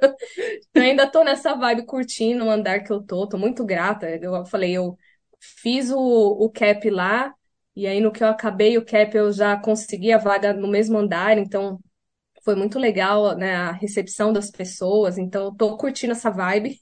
Eu ainda tô nessa vibe curtindo o andar que eu tô, tô muito grata. Eu falei, eu fiz o, o cap lá, e aí no que eu acabei o cap eu já consegui a vaga no mesmo andar, então foi muito legal, né, a recepção das pessoas, então eu tô curtindo essa vibe.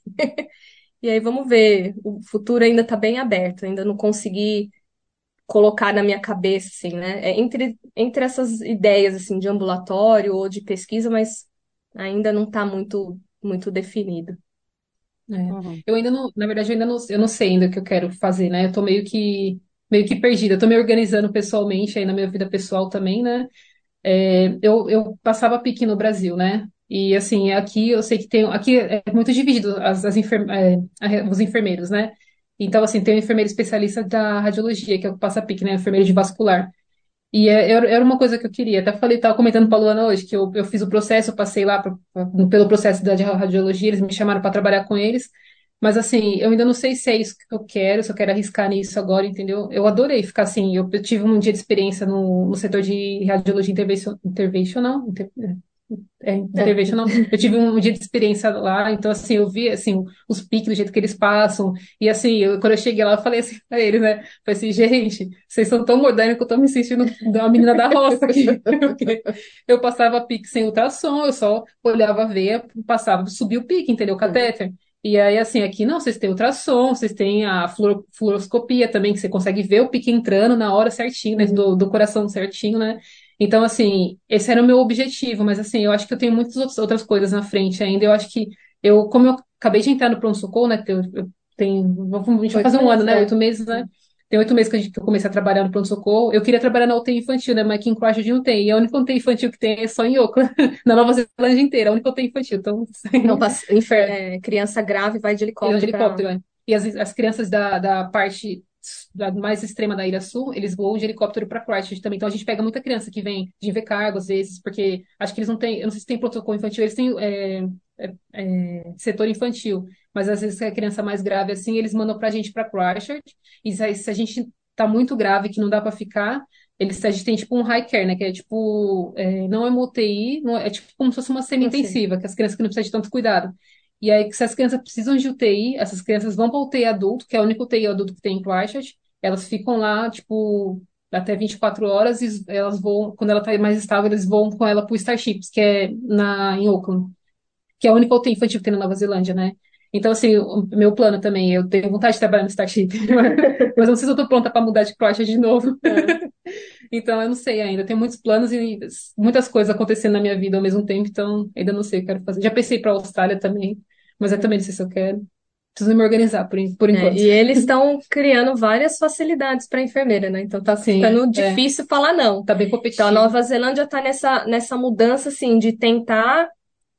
E aí vamos ver, o futuro ainda tá bem aberto, ainda não consegui colocar na minha cabeça, assim, né? É entre, entre essas ideias, assim, de ambulatório ou de pesquisa, mas ainda não tá muito, muito definido. É. Uhum. Eu ainda não, na verdade, eu ainda não, eu não sei ainda o que eu quero fazer, né? Eu tô meio que, meio que perdida. Eu tô me organizando pessoalmente aí na minha vida pessoal também, né? É, eu, eu passava pique no Brasil, né? E assim, aqui eu sei que tem, aqui é muito dividido as, as enfer, é, a- os enfermeiros, né? Então, assim, tem um enfermeiro especialista da radiologia, que é o passa pique, né? Enfermeiro de vascular. E é- era era uma coisa que eu queria. Até falei, tava comentando para a Luana hoje, que eu, eu fiz o processo, eu passei lá pro- pelo processo da radiologia, eles me chamaram para trabalhar com eles. Mas assim, eu ainda não sei se é isso que eu quero, se eu quero arriscar nisso agora, entendeu? Eu adorei ficar assim. Eu, eu tive um dia de experiência no, no setor de radiologia intervencio- interventional, é, É. intervention, não. Eu tive um dia de experiência lá, então, assim, eu vi, assim, os piques do jeito que eles passam, e, assim, eu, quando eu cheguei lá, eu falei assim pra eles, né, falei assim, gente, vocês são tão modernos que eu tô me sentindo uma menina da roça aqui, porque eu passava pique sem ultrassom, eu só olhava a veia, passava, subia o pique, entendeu, o Uhum. catéter. E aí, assim, aqui não, vocês têm ultrassom, vocês têm a fluor- fluoroscopia também, que você consegue ver o pique entrando na hora certinho, né, Uhum. do, do coração certinho, né? Então, assim, esse era o meu objetivo, mas assim, eu acho que eu tenho muitas outras outras coisas na frente ainda. Eu acho que eu, como eu acabei de entrar no pronto-socorro, né? que Eu, eu tenho, vou- a gente vai Oito fazer um ano, meses, né? é. Oito meses, né? Tem oito meses que, a gente- que eu comecei a trabalhar no pronto-socorro. Eu queria trabalhar na U T I infantil, né? Mas aqui em Christchurch não tem. E a única U T I infantil que tem é só em Auckland, na Nova Zelândia inteira. A única U T I infantil. Então, Então, paci- infer- é, é, criança grave vai de eles vão de helicóptero para. helicóptero, né? E as, as crianças da, da parte da mais extrema da Ilha Sul, eles voam de helicóptero para Christchurch também. Então a gente pega muita criança que vem de Invercargo, às vezes, porque acho que eles não têm, eu não sei se tem protocolo infantil, eles têm é, é, é, setor infantil, mas às vezes se a criança mais grave assim, eles mandam pra gente para Christchurch. E se, a- se a gente tá muito grave que não dá para ficar, eles, a gente tem tipo um high care, né? Que é tipo, é, não é uma U T I, não é, é tipo como se fosse uma Não sei. semi-intensiva, que as crianças que não precisam de tanto cuidado. E aí, se as crianças precisam de U T I, essas crianças vão para U T I adulto, que é a única U T I adulto que tem em Christchurch. Elas ficam lá, tipo, até vinte e quatro horas e elas vão, quando ela tá mais estável, eles vão com ela pro Starships, que é na, em Auckland, que é a única U T I infantil que tem na Nova Zelândia, né? Então, assim, o meu plano também, eu tenho vontade de trabalhar no Starship, mas eu não sei se eu tô pronta para mudar de Christchurch de novo. É. Então, eu não sei ainda. Eu tenho muitos planos e muitas coisas acontecendo na minha vida ao mesmo tempo, então ainda não sei o que eu quero fazer. Já pensei para a Austrália também, mas eu também não sei se eu quero. Preciso me organizar por, en- por É, enquanto. e eles estão criando várias facilidades para enfermeira, né? Então tá Sim, ficando é. difícil falar não. Tá bem Então a competitivo. Nova Zelândia está nessa, nessa mudança assim de tentar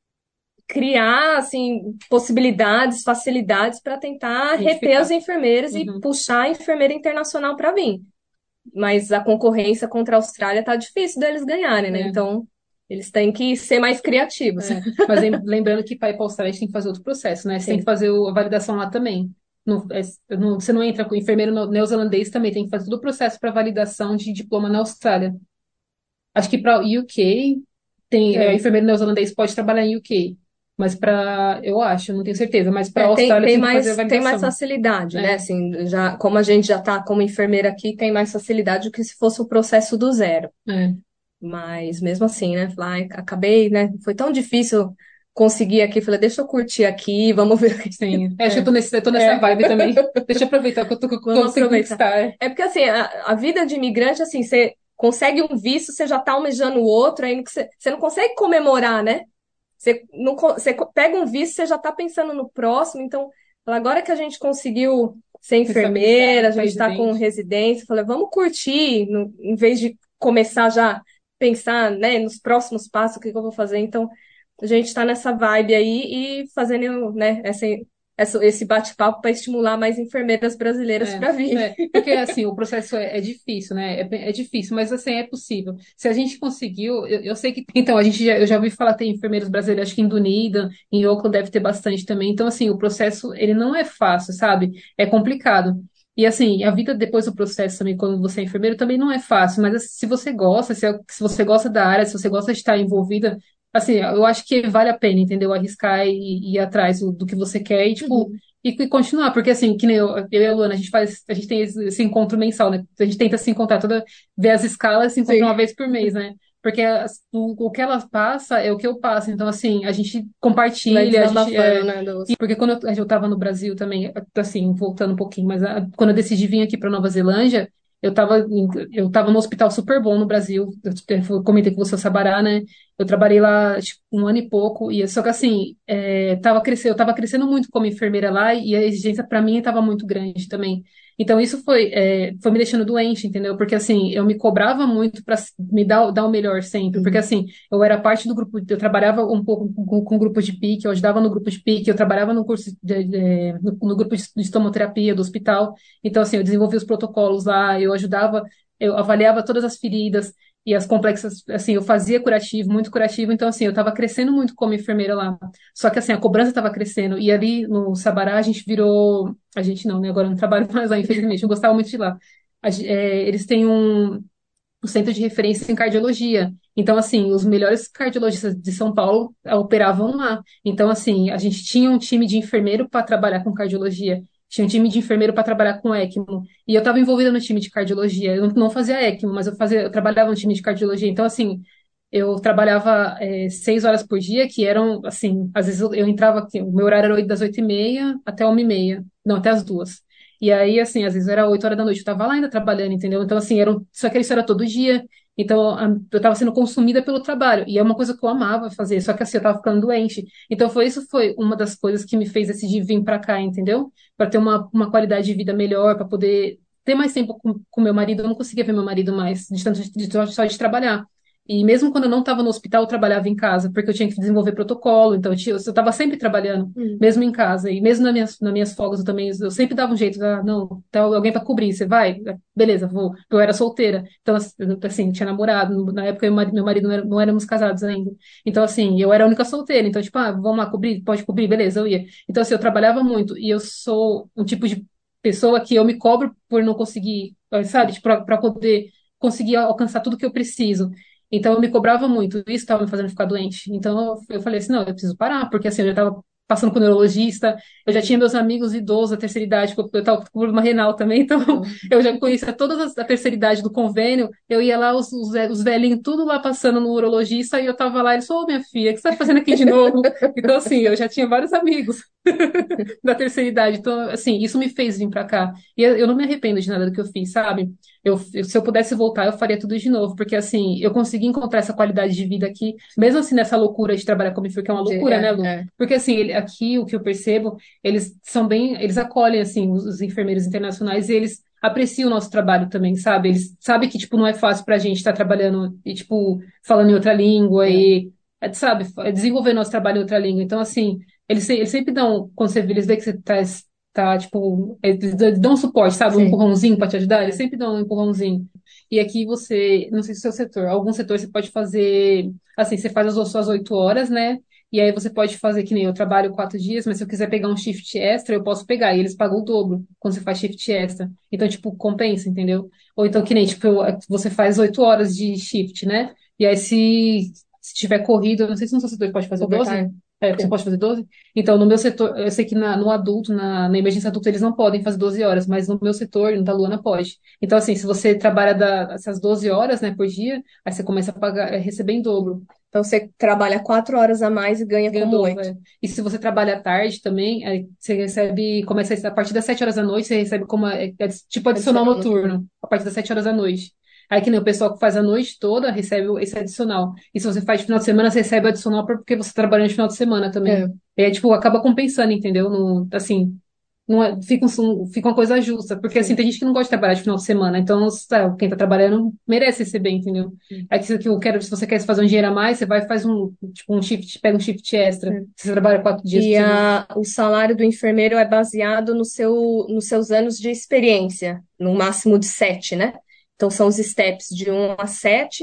criar assim possibilidades, facilidades para tentar reter os Identificar. enfermeiros e Uhum. puxar a enfermeira internacional para vir. Mas a concorrência contra a Austrália tá difícil deles ganharem, né? É, Então eles têm que ser mais criativos. é. Mas lem- lembrando que para ir para a Austrália a gente tem que fazer outro processo, né? Você tem que Sim. fazer o- a validação lá também. Não, é- não- você não entra com enfermeiro no- neozelandês também, tem que fazer todo o processo para validação de diploma na Austrália. Acho que para U K tem, é, É. enfermeiro neozelandês pode trabalhar em U K, mas para, eu acho, não tenho certeza, mas para a É, tem, Austrália tem tem que fazer a mais, tem mais validação. facilidade, né? É, Assim, já, como a gente já está como enfermeira aqui, tem mais facilidade do que se fosse o processo do zero. é, Mas mesmo assim, né? Falar, "Ai, acabei, né? Foi tão difícil conseguir aqui. Falei, deixa eu curtir aqui, vamos ver. sim. É, acho que eu É, tô nesse, eu tô nessa é, vibe também. Deixa eu aproveitar que eu tô, que eu vamos consegui aproveitar. conquistar. É, É porque assim, a, a vida de imigrante, assim, você consegue um visto, você já tá almejando o outro, aí você, você não consegue comemorar, né? Você, não, co- você co- pega um visto, você já está pensando no próximo. Então, agora que a gente conseguiu ser estabilizar, enfermeira, a tá gente está com residente. residência, eu falei, vamos curtir, no- em vez de começar já a pensar, né, nos próximos passos, o que que eu vou fazer. Então, a gente está nessa vibe aí e fazendo, né, essa, essa- esse bate-papo para estimular mais enfermeiras brasileiras É, para vir. é, porque assim, o processo é, é difícil, né? É, bem- é difícil, mas assim, é possível. Se a gente conseguiu, eu, eu sei que. Então, a gente já, eu já ouvi falar, tem enfermeiros brasileiros, acho que em Dunedin, em Auckland deve ter bastante também. Então, assim, o processo, ele não é fácil, sabe? É complicado. E assim, a vida depois do processo também, quando você é enfermeiro, também não é fácil, mas assim, se você gosta, se, é- se você gosta da área, se você gosta de estar envolvida, assim, eu acho que vale a pena, entendeu? Arriscar e, e ir atrás do, do que você quer e, tipo, Uhum. e, e continuar, porque assim, que nem eu, eu e a Luana, a gente faz, a gente tem esse, esse encontro mensal, né? A gente tenta se encontrar toda, ver as escalas, se encontrar Sim. uma vez por mês, né? Porque as- o, o que ela passa é o que eu passo, então assim, a gente Vai compartilha, a gente desabafando, é, né, do... porque quando eu, eu estava no Brasil também, assim, voltando um pouquinho, mas a- quando eu decidi vir aqui para Nova Zelândia, eu estava eu tava no hospital super bom no Brasil. Eu, eu comentei com você o Sabará, né? Eu trabalhei lá tipo, um ano e pouco, e só que assim, é, tava crescendo, eu estava crescendo muito como enfermeira lá e a exigência para mim estava muito grande também. Então isso foi, é, foi me deixando doente, entendeu? Porque assim, eu me cobrava muito para me dar, dar o melhor sempre, porque Uhum. assim, eu era parte do grupo, eu trabalhava um pouco com, com o grupo de pique, eu ajudava no grupo de pique, eu trabalhava no curso de, de- no, no grupo de estomoterapia do hospital. Então, assim, eu desenvolvia os protocolos lá, eu ajudava, eu avaliava todas as feridas e as complexas, assim, eu fazia curativo, muito curativo. Então, assim, eu estava crescendo muito como enfermeira lá. Só que, assim, a cobrança estava crescendo. E ali no Sabará, a gente virou. A gente não, né? Agora eu não trabalho mais lá, infelizmente. Eu gostava muito de lá. A gen- é, eles têm um o centro de referência em cardiologia. Então, assim, os melhores cardiologistas de São Paulo eh, operavam lá. Então, assim, a gente tinha um time de enfermeiro para trabalhar com cardiologia, tinha um time de enfermeiro para trabalhar com ECMO. E eu estava envolvida no time de cardiologia. Eu não não fazia ECMO, mas eu fazia, eu trabalhava no time de cardiologia. Então, assim, eu trabalhava eh, seis horas por dia, que eram, assim, às vezes eu, eu entrava aqui, o meu horário era oito- das oito e meia até uma e meia, não, até as duas. E aí, assim, às vezes era oito horas da noite, eu tava lá ainda trabalhando, entendeu? Então, assim, era um... só que isso era todo dia. Então, a- eu tava sendo consumida pelo trabalho. E é uma coisa que eu amava fazer, só que assim, eu tava ficando doente. Então, foi isso foi uma das coisas que me fez decidir vir pra cá, entendeu? Pra ter uma, uma qualidade de vida melhor, pra poder ter mais tempo com, com meu marido. Eu não conseguia ver meu marido mais, de tanto de, de, só de trabalhar. E mesmo quando eu não estava no hospital, eu trabalhava em casa, porque eu tinha que desenvolver protocolo, então eu tinha- eu estava sempre trabalhando Uhum. mesmo em casa. E mesmo nas minhas, nas minhas folgas, eu também, eu sempre dava um jeito, ah, não, tá alguém para cobrir, você vai? Beleza, vou. Eu era solteira, então, assim, tinha namorado, na época eu e meu meu marido não, era- não éramos casados ainda. Então, assim, eu era a única solteira, então, tipo, ah, vamos lá cobrir? Pode cobrir? Beleza, eu ia. Então, assim, eu trabalhava muito, e eu sou um tipo de pessoa que eu me cobro por não conseguir, eh, sabe, tipo, para poder conseguir alcançar tudo que eu preciso. Então, eu me cobrava muito, isso estava me fazendo ficar doente. Então, eu eu falei assim, não, eu preciso parar, porque assim, eu já estava passando com o neurologista, eu já tinha meus amigos idosos da terceira idade, porque eu estava com problema renal também, então eu já conhecia todas as da terceira idade do convênio, eu ia lá, os, os, ve- os velhinhos, tudo lá passando no urologista, e eu tava lá, ele falou, ô minha filha, o que você tá fazendo aqui de novo? Então, assim, eu já tinha vários amigos da terceira idade, então, assim, isso me fez vir pra cá. E eu, eu não me arrependo de nada do que eu fiz, sabe? Eu, eu- se eu pudesse voltar, eu faria tudo de novo, porque assim, eu consegui encontrar essa qualidade de vida aqui, mesmo assim nessa loucura de trabalhar como enfermeira, que é uma De- loucura, né, é, Lu? é. Porque assim, ele- aqui o que eu percebo, eles são bem, eles acolhem assim os, os enfermeiros internacionais e eles apreciam o nosso trabalho também, sabe? Eles sabem que tipo não é fácil pra gente estar trabalhando e tipo falando em outra língua É. e é, sabe, desenvolver nosso trabalho em outra língua. Então assim, eles, se- eles sempre dão, quando você vê, eles veem que você tá, tá tipo, eles dão um suporte, sabe? Um Sim. empurrãozinho pra te ajudar, eles É. sempre dão um empurrãozinho. E aqui você, não sei se é o seu setor, algum setor você pode fazer, assim, você faz as suas oito horas, né? E aí você pode fazer que nem eu trabalho quatro dias, mas se eu quiser pegar um shift extra, eu posso pegar. E eles pagam o dobro quando você faz shift extra. Então, tipo, compensa, entendeu? Ou então que nem, tipo, eu- você faz oito horas de shift, né? E aí se, se tiver corrido, eu não sei se no seu setor pode fazer doze. Overtime. É, você Sim. pode fazer doze. Então, no meu setor, eu sei que na- no adulto, na, na emergência adulta, eles não podem fazer doze horas, mas no meu setor, no da Luana, pode. Então, assim, se você trabalha da- essas doze horas, né, por dia, aí você começa a pagar, a receber em dobro. Então você trabalha quatro horas a mais e ganha Ganha o como dobro, oito. é. E se você trabalha à tarde também, aí você recebe, começa a partir das sete horas da noite, você recebe como, é, é tipo adicional Adicional noturno. noturno, a partir das sete horas da noite. Aí que nem o pessoal que faz a noite toda recebe esse adicional. E se você faz de final de semana, você recebe adicional porque você trabalha no final de semana também. É. E aí, tipo, acaba compensando, entendeu? No, assim, não é, fica, um, fica uma coisa justa. Porque, assim, Sim. tem gente que não gosta de trabalhar de final de semana. Então, tá, quem tá trabalhando merece receber, entendeu? Aí, que eu quero, se você quer fazer um dinheiro a mais, você vai e faz um, tipo, um shift, pega um shift extra. É. Se você trabalha quatro dias por E semana. a, o salário do enfermeiro é baseado no seu, nos seus anos de experiência, no máximo de sete, né? Então são os steps de um a sete,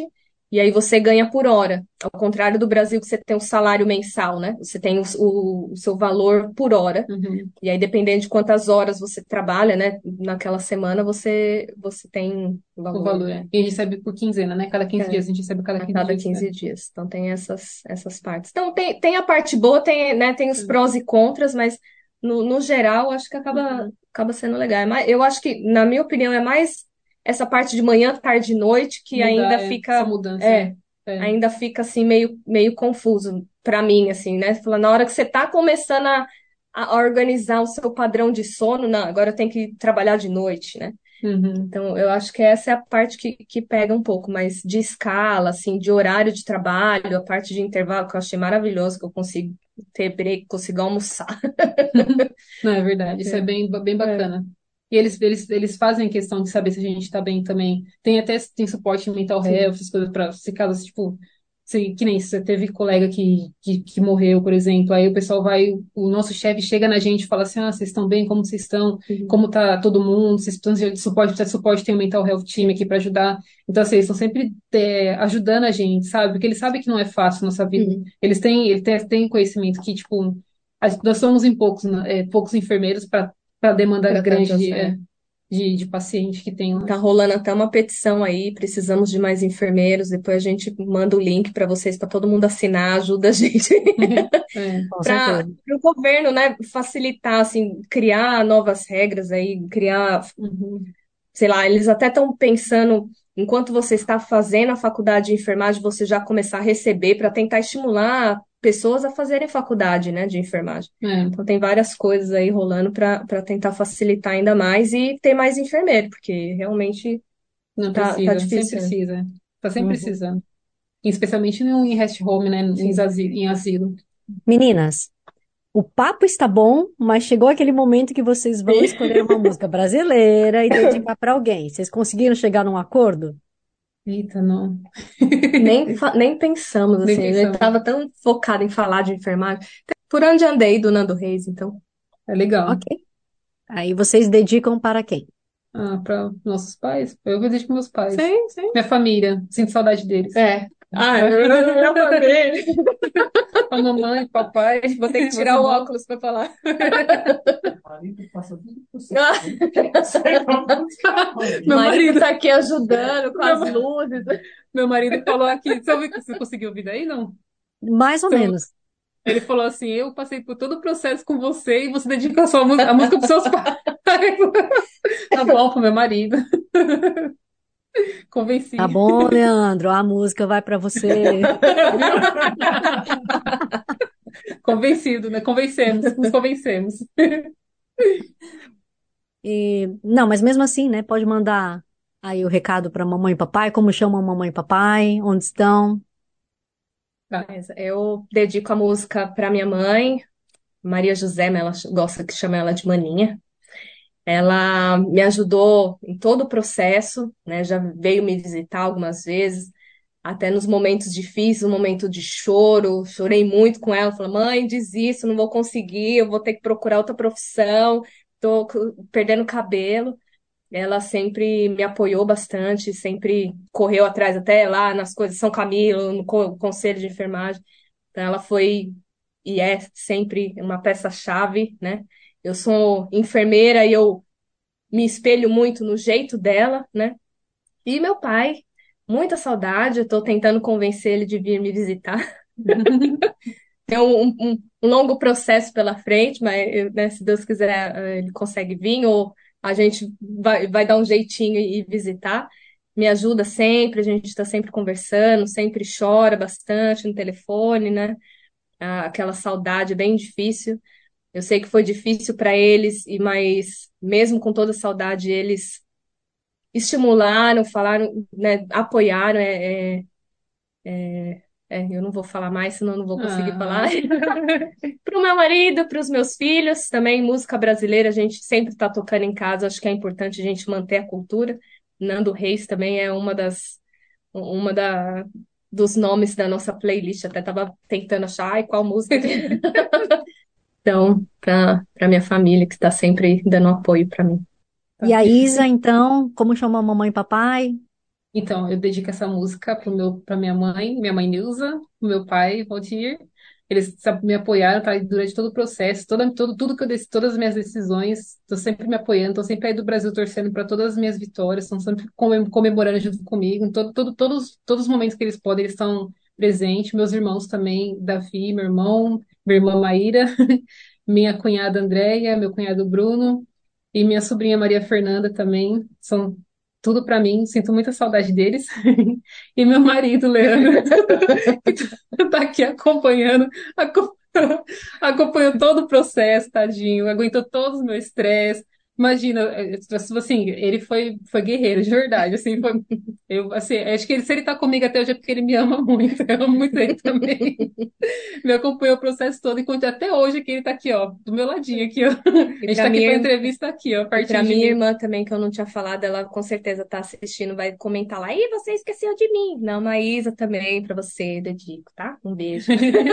E aí você ganha por hora. Ao contrário do Brasil, que você tem um salário mensal, né? Você tem o, o- o seu valor por hora. Uhum. E aí, dependendo de quantas horas você trabalha, né? Naquela semana, você, você tem o O valor. valor, é. E a gente recebe por quinzena, né? Cada quinze É, dias, a gente recebe cada a quinze cada dias. É. quinze dias. Então tem essas, essas partes. Então tem, tem a parte boa, tem, né, tem os Sim. prós e contras, mas no, no geral acho que acaba, acaba sendo legal. É mais- eu acho que, na minha opinião, é mais essa parte de manhã, tarde e noite que Mudar, ainda é. Essa fica, mudança, é, né? É. ainda fica assim meio, meio confuso para mim, assim, né? Fala, na hora que você tá começando a, a organizar o seu padrão de sono, não, agora eu tenho que trabalhar de noite, né? Uhum. Então, eu acho que essa é a parte que, que pega um pouco, mas de escala, assim, de horário de trabalho, a parte de intervalo, que eu achei maravilhoso, que eu consigo ter break, consigo almoçar. Não, é verdade, isso é É. bem, bem É. bacana. E eles, eles, eles fazem questão de saber se a gente está bem também. Tem até tem suporte mental health, Sim. essas coisas para se caso, tipo, se, que nem se você teve colega que, que, que morreu, por exemplo, aí o pessoal vai, o nosso chefe chega na gente e fala assim, ah, vocês estão bem, como vocês estão, Uhum. como tá todo mundo, vocês precisam de suporte, precisa de suporte, tem um mental health team aqui para ajudar. Então, assim, eles estão sempre é, ajudando a gente, sabe? Porque eles sabem que não é fácil a nossa vida. Uhum. Eles têm, eles têm, têm conhecimento que, tipo, a- nós somos em poucos, né, é, poucos enfermeiros para a demanda Para grande tantas, de, é. é, de, de paciente que tem lá. Tá rolando até uma petição aí, precisamos de mais enfermeiros. Depois a gente manda o link para vocês, para todo mundo assinar, ajuda a gente É, Com para certeza. o governo, né, facilitar, assim, criar novas regras aí, criar, uhum, sei lá, eles até estão pensando, enquanto você está fazendo a faculdade de enfermagem, você já começar a receber para tentar estimular pessoas a fazerem faculdade, né, de enfermagem. é, Então tem várias coisas aí rolando para para tentar facilitar ainda mais e ter mais enfermeiro, porque realmente não tá, tá precisa, sempre difícil, né? precisa. Tá sempre Uhum. precisando. Especialmente no, em rest home, né? Em Sim. asilo, em asilo. Meninas, o papo está bom, mas chegou aquele momento que vocês vão escolher uma música brasileira e dedicar para alguém. Vocês conseguiram chegar num acordo? Eita, não. Nem, fa- nem pensamos, Nem assim, a gente pensamos. tava tão focado em falar de enfermagem. Por onde andei do Nando Reis, então. É legal. Ok. Aí vocês dedicam para quem? Ah, para nossos pais? Eu vou deixar meus pais. Sim, sim. Minha família. Sinto saudade deles. É. Ah, minha família. A mamãe, papai, Vou ter que meus tirar o irmãos. óculos para falar. Meu O marido marido, tá aqui ajudando com meu, as luzes. meu marido falou aqui. Você, ouviu, você conseguiu ouvir daí? Não? Mais ou Seu- menos. Ele falou assim: eu passei por todo o processo com você e você dedica a sua música, a música para seus pais. Tá bom pro meu marido. Tá Convenci. bom, Leandro, a música vai para você. Convencido, né? Convencemos, nos convencemos. E, não, mas mesmo assim, né? Pode mandar aí o recado para mamãe e papai, como chamam mamãe e papai, onde estão. Tá. Mas eu dedico a música para minha mãe, Maria José, mas ela gosta que chama ela de Maninha. Ela me ajudou em todo o processo, né? Já veio me visitar algumas vezes, até nos momentos difíceis, no momento de choro, chorei muito com ela. Falei, mãe, desisto, não vou conseguir, eu vou ter que procurar outra profissão, tô c- perdendo cabelo. Ela sempre me apoiou bastante, sempre correu atrás, até lá nas coisas de São Camilo, no co- conselho de enfermagem. Então, ela foi e é sempre uma peça-chave, né? Eu sou enfermeira e eu me espelho muito no jeito dela, né? E meu pai, muita saudade, eu tô tentando convencer ele de vir me visitar. Tem um, um- um um longo processo pela frente, mas, eu, né, se Deus quiser, eh, ele consegue vir, ou a gente vai, vai dar um jeitinho e visitar. Me ajuda sempre, a gente está sempre conversando, sempre chora bastante no telefone, né? Ah, aquela saudade bem difícil. Eu sei que foi difícil para eles, e mas mesmo com toda a saudade, eles estimularam, falaram, né, apoiaram. É, é, é, eu não vou falar mais, senão eu não vou conseguir falar. Ah, Para o meu marido, para os meus filhos, também música brasileira, a gente sempre está tocando em casa, acho que é importante a gente manter a cultura. Nando Reis também é uma das, uma da, dos nomes da nossa playlist, até estava tentando achar, ai, qual música que... Então, para para minha família, que está sempre dando apoio para mim. E tá. a Isa, então, como chama a mamãe e papai? Então, eu dedico essa música pro meu, pra minha mãe, minha mãe Nilza, pro meu pai, Valdir. Eles sabe, me apoiaram, tá, durante todo o processo, toda, todo, tudo que eu dec- todas as minhas decisões, estão sempre me apoiando, estão sempre aí do Brasil torcendo para todas as minhas vitórias, estão sempre comem- comemorando junto comigo, em todo, todo, todos, todos os momentos que eles podem, eles estão presentes. Meus irmãos também, Davi, meu irmão, minha irmã Maíra, minha cunhada Andréia, meu cunhado Bruno e minha sobrinha Maria Fernanda também, são tudo para mim, sinto muita saudade deles. E meu marido, Leandro, que tá aqui acompanhando, aco- acompanhou todo o processo, tadinho, aguentou todo o meu estresse. Imagina, é, é, tipo assim, ele foi, foi guerreiro, de verdade, assim, foi, eu, assim, acho que ele, se ele tá comigo até hoje é porque ele me ama muito, eu amo muito ele também. Me acompanhou o processo todo, enquanto até hoje que ele tá aqui, ó, do meu ladinho aqui, ó. E A gente para tá aqui pra minha, entrevista aqui, ó, e para pertinho de minha mim. irmã também, que eu não tinha falado, ela com certeza tá assistindo, vai comentar lá. Ih, você esqueceu de mim. Não, Maísa também, para você, dedico, tá? Um beijo.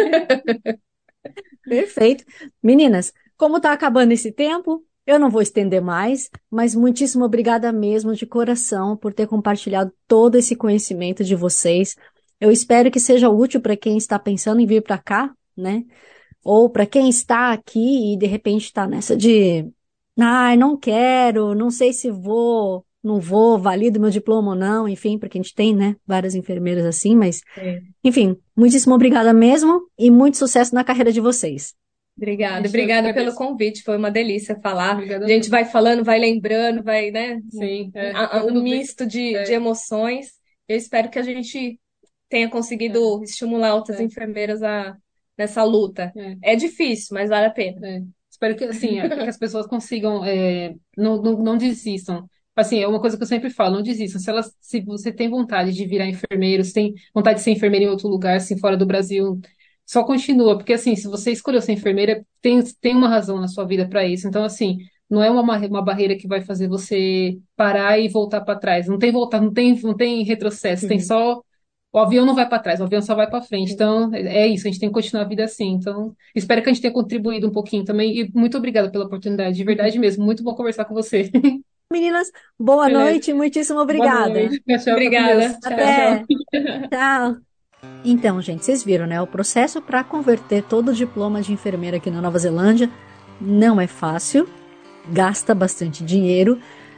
Perfeito. Meninas, como está acabando esse tempo, eu não vou estender mais, mas muitíssimo obrigada mesmo de coração por ter compartilhado todo esse conhecimento de vocês. Eu espero que seja útil para quem está pensando em vir para cá, né? Ou para quem está aqui e de repente está nessa de, ai, não quero, não sei se vou, não vou, valido meu diploma ou não, enfim, porque a gente tem, né, várias enfermeiras assim, mas, É. enfim, muitíssimo obrigada mesmo e muito sucesso na carreira de vocês. Obrigada, Deixa eu obrigada pelo agradecer. convite, foi uma delícia falar. Obrigada A gente mesmo. vai falando, vai lembrando, vai, né? Sim, é, a- a- foi Um tudo bem. misto de, de É, emoções. Eu espero que a gente tenha conseguido estimular outras é, enfermeiras a, nessa luta. é. É difícil, mas vale a pena. É. Espero que, assim, é, que as pessoas consigam, é, não, não, não desistam. Assim, é uma coisa que eu sempre falo, não desistam. Se elas, se você tem vontade de virar enfermeiro, se tem vontade de ser enfermeira em outro lugar, assim, fora do Brasil, só continua, porque assim, se você escolheu ser enfermeira, tem, tem uma razão na sua vida para isso. Então, assim, não é uma, uma barreira que vai fazer você parar e voltar para trás. Não tem voltar, não tem, não tem retrocesso, tem só o avião não vai para trás, o avião só vai para frente. Então, é é isso, a gente tem que continuar a vida assim. Então, espero que a gente tenha contribuído um pouquinho também. E muito obrigada pela oportunidade, de verdade mesmo. Muito bom conversar com você. Meninas, boa Beleza. noite, muitíssimo Boa obrigada. noite. Tchau, tchau. Fica com Deus. Obrigada. Tchau, Tchau. Até. tchau. Tchau. Então, gente, vocês viram, né? O processo para converter todo o diploma de enfermeira aqui na Nova Zelândia não é fácil, gasta bastante dinheiro,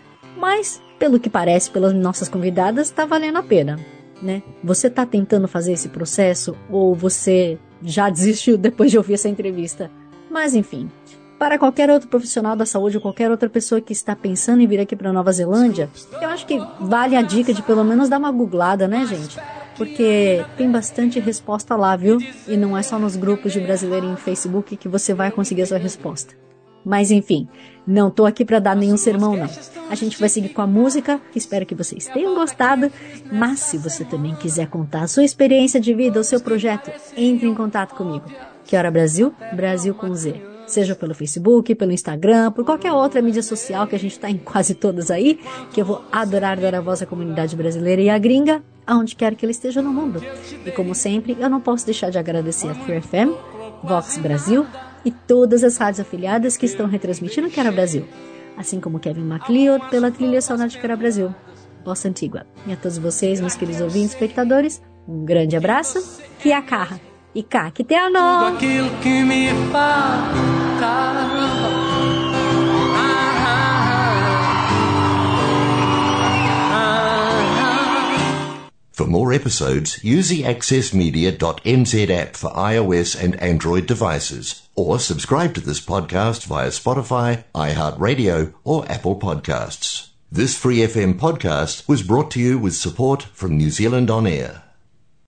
mas, pelo que parece, pelas nossas convidadas, está valendo a pena, né? Você está tentando fazer esse processo ou você já desistiu depois de ouvir essa entrevista? Mas, enfim, para qualquer outro profissional da saúde ou qualquer outra pessoa que está pensando em vir aqui para Nova Zelândia, eu acho que vale a dica de pelo menos dar uma googlada, né, gente? Porque tem bastante resposta lá, viu? E não é só nos grupos de brasileiro em Facebook que você vai conseguir a sua resposta. Mas enfim, não tô aqui para dar nenhum sermão não. A gente vai seguir com a música, espero que vocês tenham gostado. Mas se você também quiser contar a sua experiência de vida ou seu projeto, entre em contato comigo. Que Hora Brasil? Brasil com Z. Seja pelo Facebook, pelo Instagram, por qualquer outra mídia social que a gente tá em quase todas aí, que eu vou adorar dar a voz à comunidade brasileira e à gringa, aonde quer que ele esteja no mundo. E como sempre, eu não posso deixar de agradecer a Free F M, Vox Brasil e todas as rádios afiliadas que estão retransmitindo Que Hora Brasil, assim como Kevin MacLeod pela trilha sonora de Que Hora Brasil, Bossa Antigua. E a todos vocês, meus queridos ouvintes e espectadores, um grande abraço, que a carra e cá que tem a nó. Tudo aquilo que me falta. For more episodes, use the access media dot n z app for iOS and Android devices, or subscribe to this podcast via Spotify, iHeartRadio, or Apple Podcasts. This Free F M podcast was brought to you with support from New Zealand On Air.